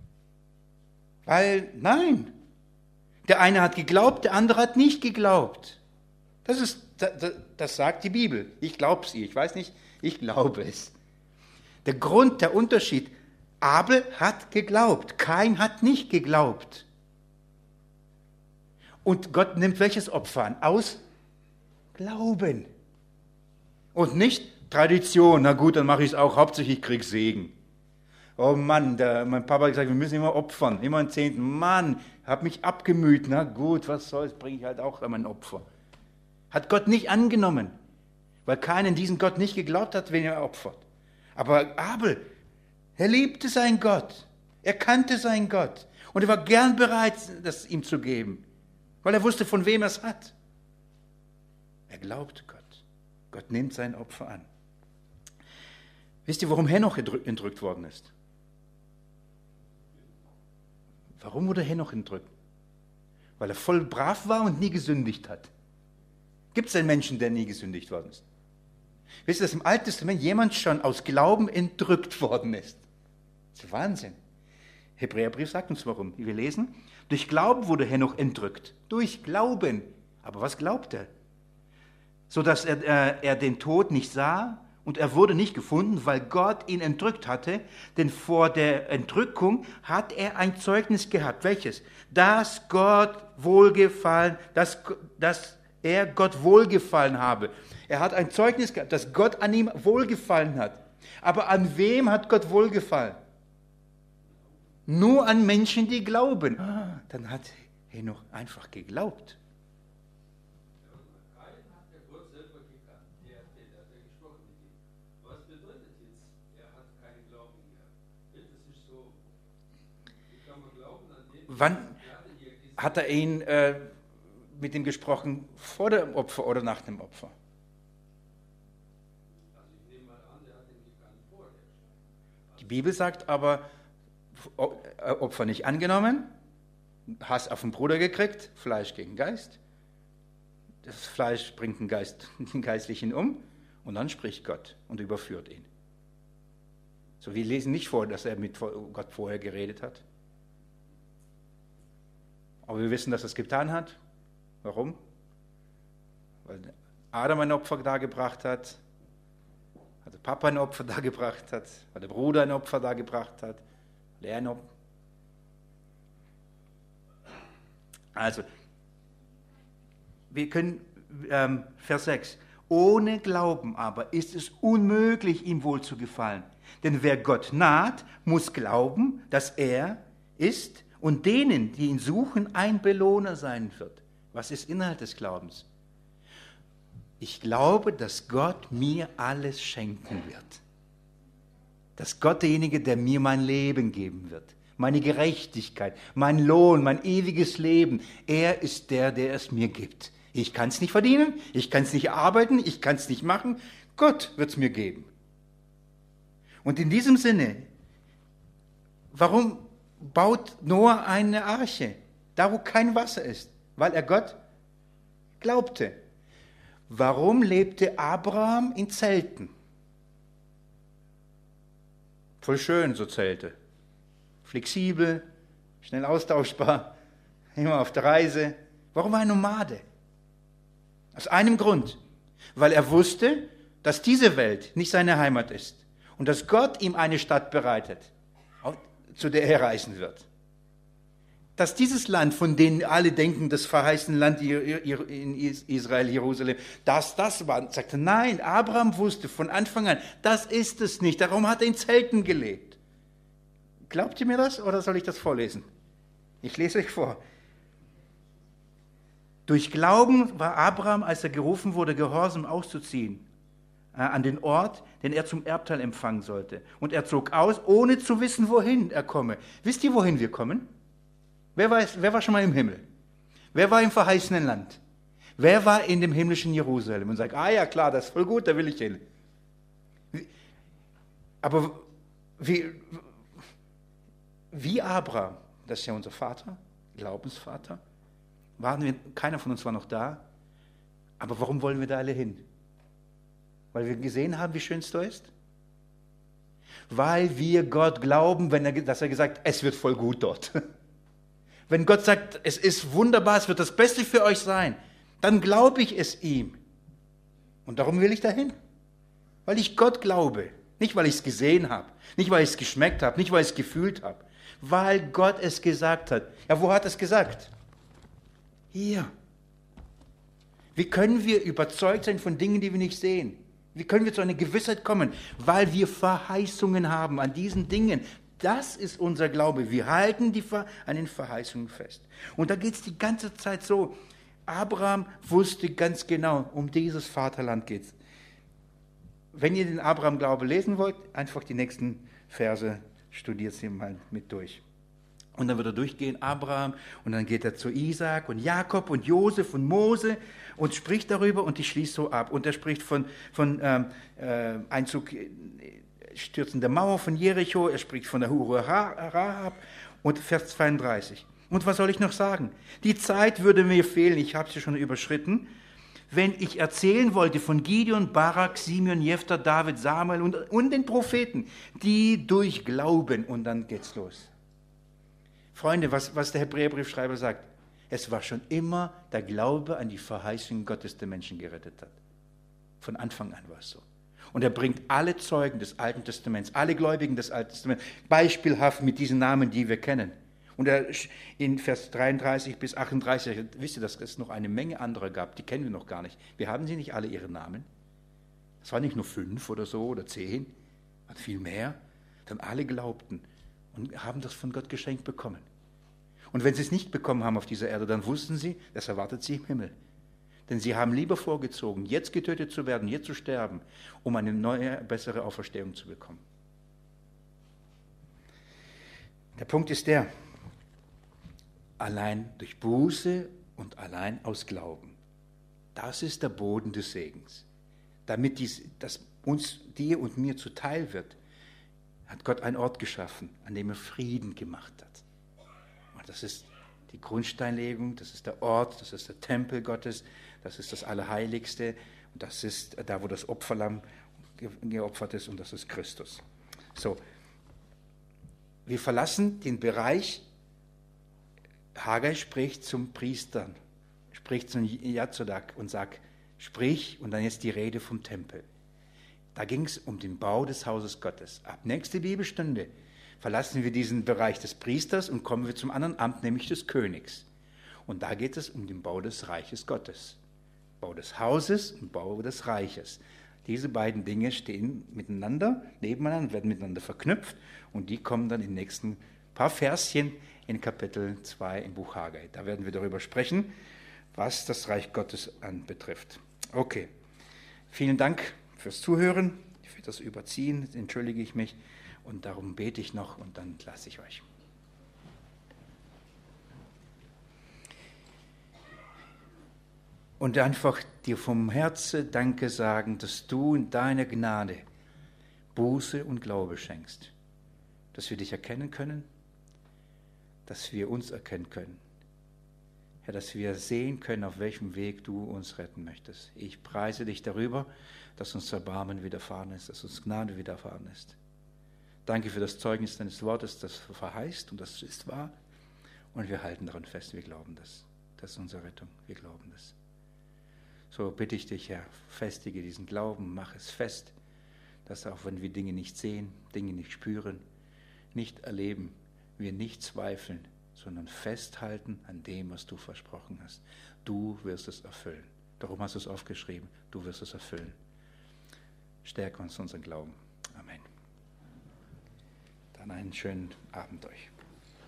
Weil, nein, der eine hat geglaubt, der andere hat nicht geglaubt. Das ist, das, das sagt die Bibel. Ich glaube es ihr, ich weiß nicht, ich glaube es. Der Grund, der Unterschied, Abel hat geglaubt, Kain hat nicht geglaubt. Und Gott nimmt welches Opfer an? Aus Glauben. Und nicht Tradition, na gut, dann mache ich es auch, hauptsächlich ich kriege Segen. Oh Mann, der, mein Papa hat gesagt, wir müssen immer opfern, immer einen Zehnten. Mann, habe mich abgemüht, na gut, was soll's, bringe ich halt auch mein Opfer. Hat Gott nicht angenommen, weil keiner diesen Gott nicht geglaubt hat, wenn er opfert. Aber Abel, er liebte seinen Gott, er kannte seinen Gott und er war gern bereit, das ihm zu geben, weil er wusste, von wem er es hat. Er glaubte Gott. Gott nimmt sein Opfer an. Wisst ihr, warum Henoch entrückt worden ist? Warum wurde Henoch entrückt? weil er voll brav war und nie gesündigt hat. Gibt es einen Menschen, der nie gesündigt worden ist? Wisst ihr, dass im Alten Testament jemand schon aus Glauben entrückt worden ist? Das ist Wahnsinn. Hebräerbrief sagt uns warum. Wir lesen, durch Glauben wurde Henoch entrückt. Durch Glauben. Aber was glaubt er? So dass er, äh, er den Tod nicht sah und er wurde nicht gefunden, weil Gott ihn entrückt hatte. Denn vor der Entrückung hat er ein Zeugnis gehabt. Welches? Dass Gott wohlgefallen, dass, dass er Gott wohlgefallen habe. Er hat ein Zeugnis gehabt, dass Gott an ihm wohlgefallen hat. Aber an wem hat Gott wohlgefallen? Nur an Menschen, die glauben. Ah, dann hat Henoch einfach geglaubt. Wann hat er ihn äh, mit ihm gesprochen? Vor dem Opfer oder nach dem Opfer? Die Bibel sagt aber, Opfer nicht angenommen, Hass auf den Bruder gekriegt, Fleisch gegen Geist. Das Fleisch bringt den, Geist, den Geistlichen um und dann spricht Gott und überführt ihn. So, wir lesen nicht vor, dass er mit Gott vorher geredet hat. Aber wir wissen, dass er es getan hat. Warum? Weil Adam ein Opfer dargebracht hat, weil der Papa ein Opfer dargebracht hat, weil der Bruder ein Opfer dargebracht hat, weil er ein Opfer. Also, wir können, ähm, Vers sechs, ohne Glauben aber ist es unmöglich, ihm wohl zu gefallen. Denn wer Gott naht, muss glauben, dass er ist und denen, die ihn suchen, ein Belohner sein wird. Was ist Inhalt des Glaubens? Ich glaube, dass Gott mir alles schenken wird. Dass Gott derjenige, der mir mein Leben geben wird. Meine Gerechtigkeit, mein Lohn, mein ewiges Leben. Er ist der, der es mir gibt. Ich kann es nicht verdienen, ich kann es nicht arbeiten, ich kann es nicht machen. Gott wird es mir geben. Und in diesem Sinne, warum baut Noah eine Arche? Da, wo kein Wasser ist. Weil er Gott glaubte. Warum lebte Abraham in Zelten? Voll schön, so Zelte. Flexibel, schnell austauschbar, immer auf der Reise. Warum war er Nomade? Aus einem Grund. Weil er wusste, dass diese Welt nicht seine Heimat ist. Und dass Gott ihm eine Stadt bereitet, zu der er reisen wird. Dass dieses Land, von dem alle denken, das verheißene Land in Israel, Jerusalem, dass das war, sagte, nein, Abraham wusste von Anfang an, das ist es nicht, darum hat er in Zelten gelebt. Glaubt ihr mir das oder soll ich das vorlesen? Ich lese euch vor. Durch Glauben war Abraham, als er gerufen wurde, gehorsam auszuziehen äh, an den Ort, den er zum Erbteil empfangen sollte. Und er zog aus, ohne zu wissen, wohin er komme. Wisst ihr, wohin wir kommen? Wer, weiß, wer war schon mal im Himmel? Wer war im verheißenen Land? Wer war in dem himmlischen Jerusalem und sagt, ah ja klar, das ist voll gut, da will ich hin. Aber wie, wie Abraham, das ist ja unser Vater, Glaubensvater, waren wir, keiner von uns war noch da, aber warum wollen wir da alle hin? Weil wir gesehen haben, wie schön es da ist? Weil wir Gott glauben, wenn er, dass er gesagt hat, es wird voll gut dort. Wenn Gott sagt, es ist wunderbar, es wird das Beste für euch sein, dann glaube ich es ihm. Und darum will ich dahin. Weil ich Gott glaube. Nicht, weil ich es gesehen habe. Nicht, weil ich es geschmeckt habe. Nicht, weil ich es gefühlt habe. Weil Gott es gesagt hat. Ja, wo hat er es gesagt? Hier. Wie können wir überzeugt sein von Dingen, die wir nicht sehen? Wie können wir zu einer Gewissheit kommen? Weil wir Verheißungen haben an diesen Dingen. Das ist unser Glaube. Wir halten die Ver- an den Verheißungen fest. Und da geht es die ganze Zeit so. Abraham wusste ganz genau, um dieses Vaterland geht es. Wenn ihr den Abraham-Glaube lesen wollt, einfach die nächsten Verse studiert sie mal mit durch. Und dann wird er durchgehen, Abraham, und dann geht er zu Isaak und Jakob und Josef und Mose und spricht darüber und die schließt so ab. Und er spricht von, von ähm, äh, Einzug, Stürzen der Mauer von Jericho, er spricht von der Hure Rahab und Vers zweiunddreißig. Und was soll ich noch sagen? Die Zeit würde mir fehlen, ich habe sie schon überschritten, wenn ich erzählen wollte von Gideon, Barak, Simeon, Jephthah, David, Samuel und, und den Propheten, die durch Glauben, und dann geht's los. Freunde, was, was der Hebräerbriefschreiber sagt, es war schon immer der Glaube an die Verheißung Gottes, der Menschen gerettet hat. Von Anfang an war es so. Und er bringt alle Zeugen des Alten Testaments, alle Gläubigen des Alten Testaments, beispielhaft mit diesen Namen, die wir kennen. Und er in Vers dreiunddreißig bis achtunddreißig, wisst ihr, dass es noch eine Menge anderer gab, die kennen wir noch gar nicht. Wir haben sie nicht alle ihre Namen. Es waren nicht nur fünf oder so oder zehn, sondern viel mehr. Dann alle glaubten und haben das von Gott geschenkt bekommen. Und wenn sie es nicht bekommen haben auf dieser Erde, dann wussten sie, das erwartet sie im Himmel. Denn sie haben lieber vorgezogen, jetzt getötet zu werden, jetzt zu sterben, um eine neue, bessere Auferstehung zu bekommen. Der Punkt ist der, allein durch Buße und allein aus Glauben. Das ist der Boden des Segens. Damit dies, das uns, dir und mir zuteil wird, hat Gott einen Ort geschaffen, an dem er Frieden gemacht hat. Und das ist die Grundsteinlegung, das ist der Ort, das ist der Tempel Gottes, das ist das Allerheiligste und das ist da, wo das Opferlamm geopfert ist und das ist Christus. So, wir verlassen den Bereich, Haggai spricht zum Priestern, spricht zum Jazodak und sagt, sprich, und dann jetzt die Rede vom Tempel. Da ging es um den Bau des Hauses Gottes. Ab nächste Bibelstunde verlassen wir diesen Bereich des Priesters und kommen wir zum anderen Amt, nämlich des Königs. Und da geht es um den Bau des Reiches Gottes. Bau des Hauses und Bau des Reiches. Diese beiden Dinge stehen miteinander, nebeneinander, werden miteinander verknüpft und die kommen dann in den nächsten paar Verschen in Kapitel zwei im Buch Haggai. Da werden wir darüber sprechen, was das Reich Gottes anbetrifft. Okay, vielen Dank fürs Zuhören. Für das Überziehen entschuldige ich mich und darum bete ich noch und dann lasse ich euch. Und einfach dir vom Herzen Danke sagen, dass du in deiner Gnade Buße und Glaube schenkst. Dass wir dich erkennen können, dass wir uns erkennen können. Herr, dass wir sehen können, auf welchem Weg du uns retten möchtest. Ich preise dich darüber, dass uns Erbarmen widerfahren ist, dass uns Gnade widerfahren ist. Danke für das Zeugnis deines Wortes, das verheißt und das ist wahr. Und wir halten daran fest, wir glauben das. Das ist unsere Rettung, wir glauben das. So bitte ich dich, Herr, festige diesen Glauben, mach es fest, dass auch wenn wir Dinge nicht sehen, Dinge nicht spüren, nicht erleben, wir nicht zweifeln, sondern festhalten an dem, was du versprochen hast. Du wirst es erfüllen. Darum hast du es aufgeschrieben, du wirst es erfüllen. Stärke uns unseren Glauben. Amen. Dann einen schönen Abend euch.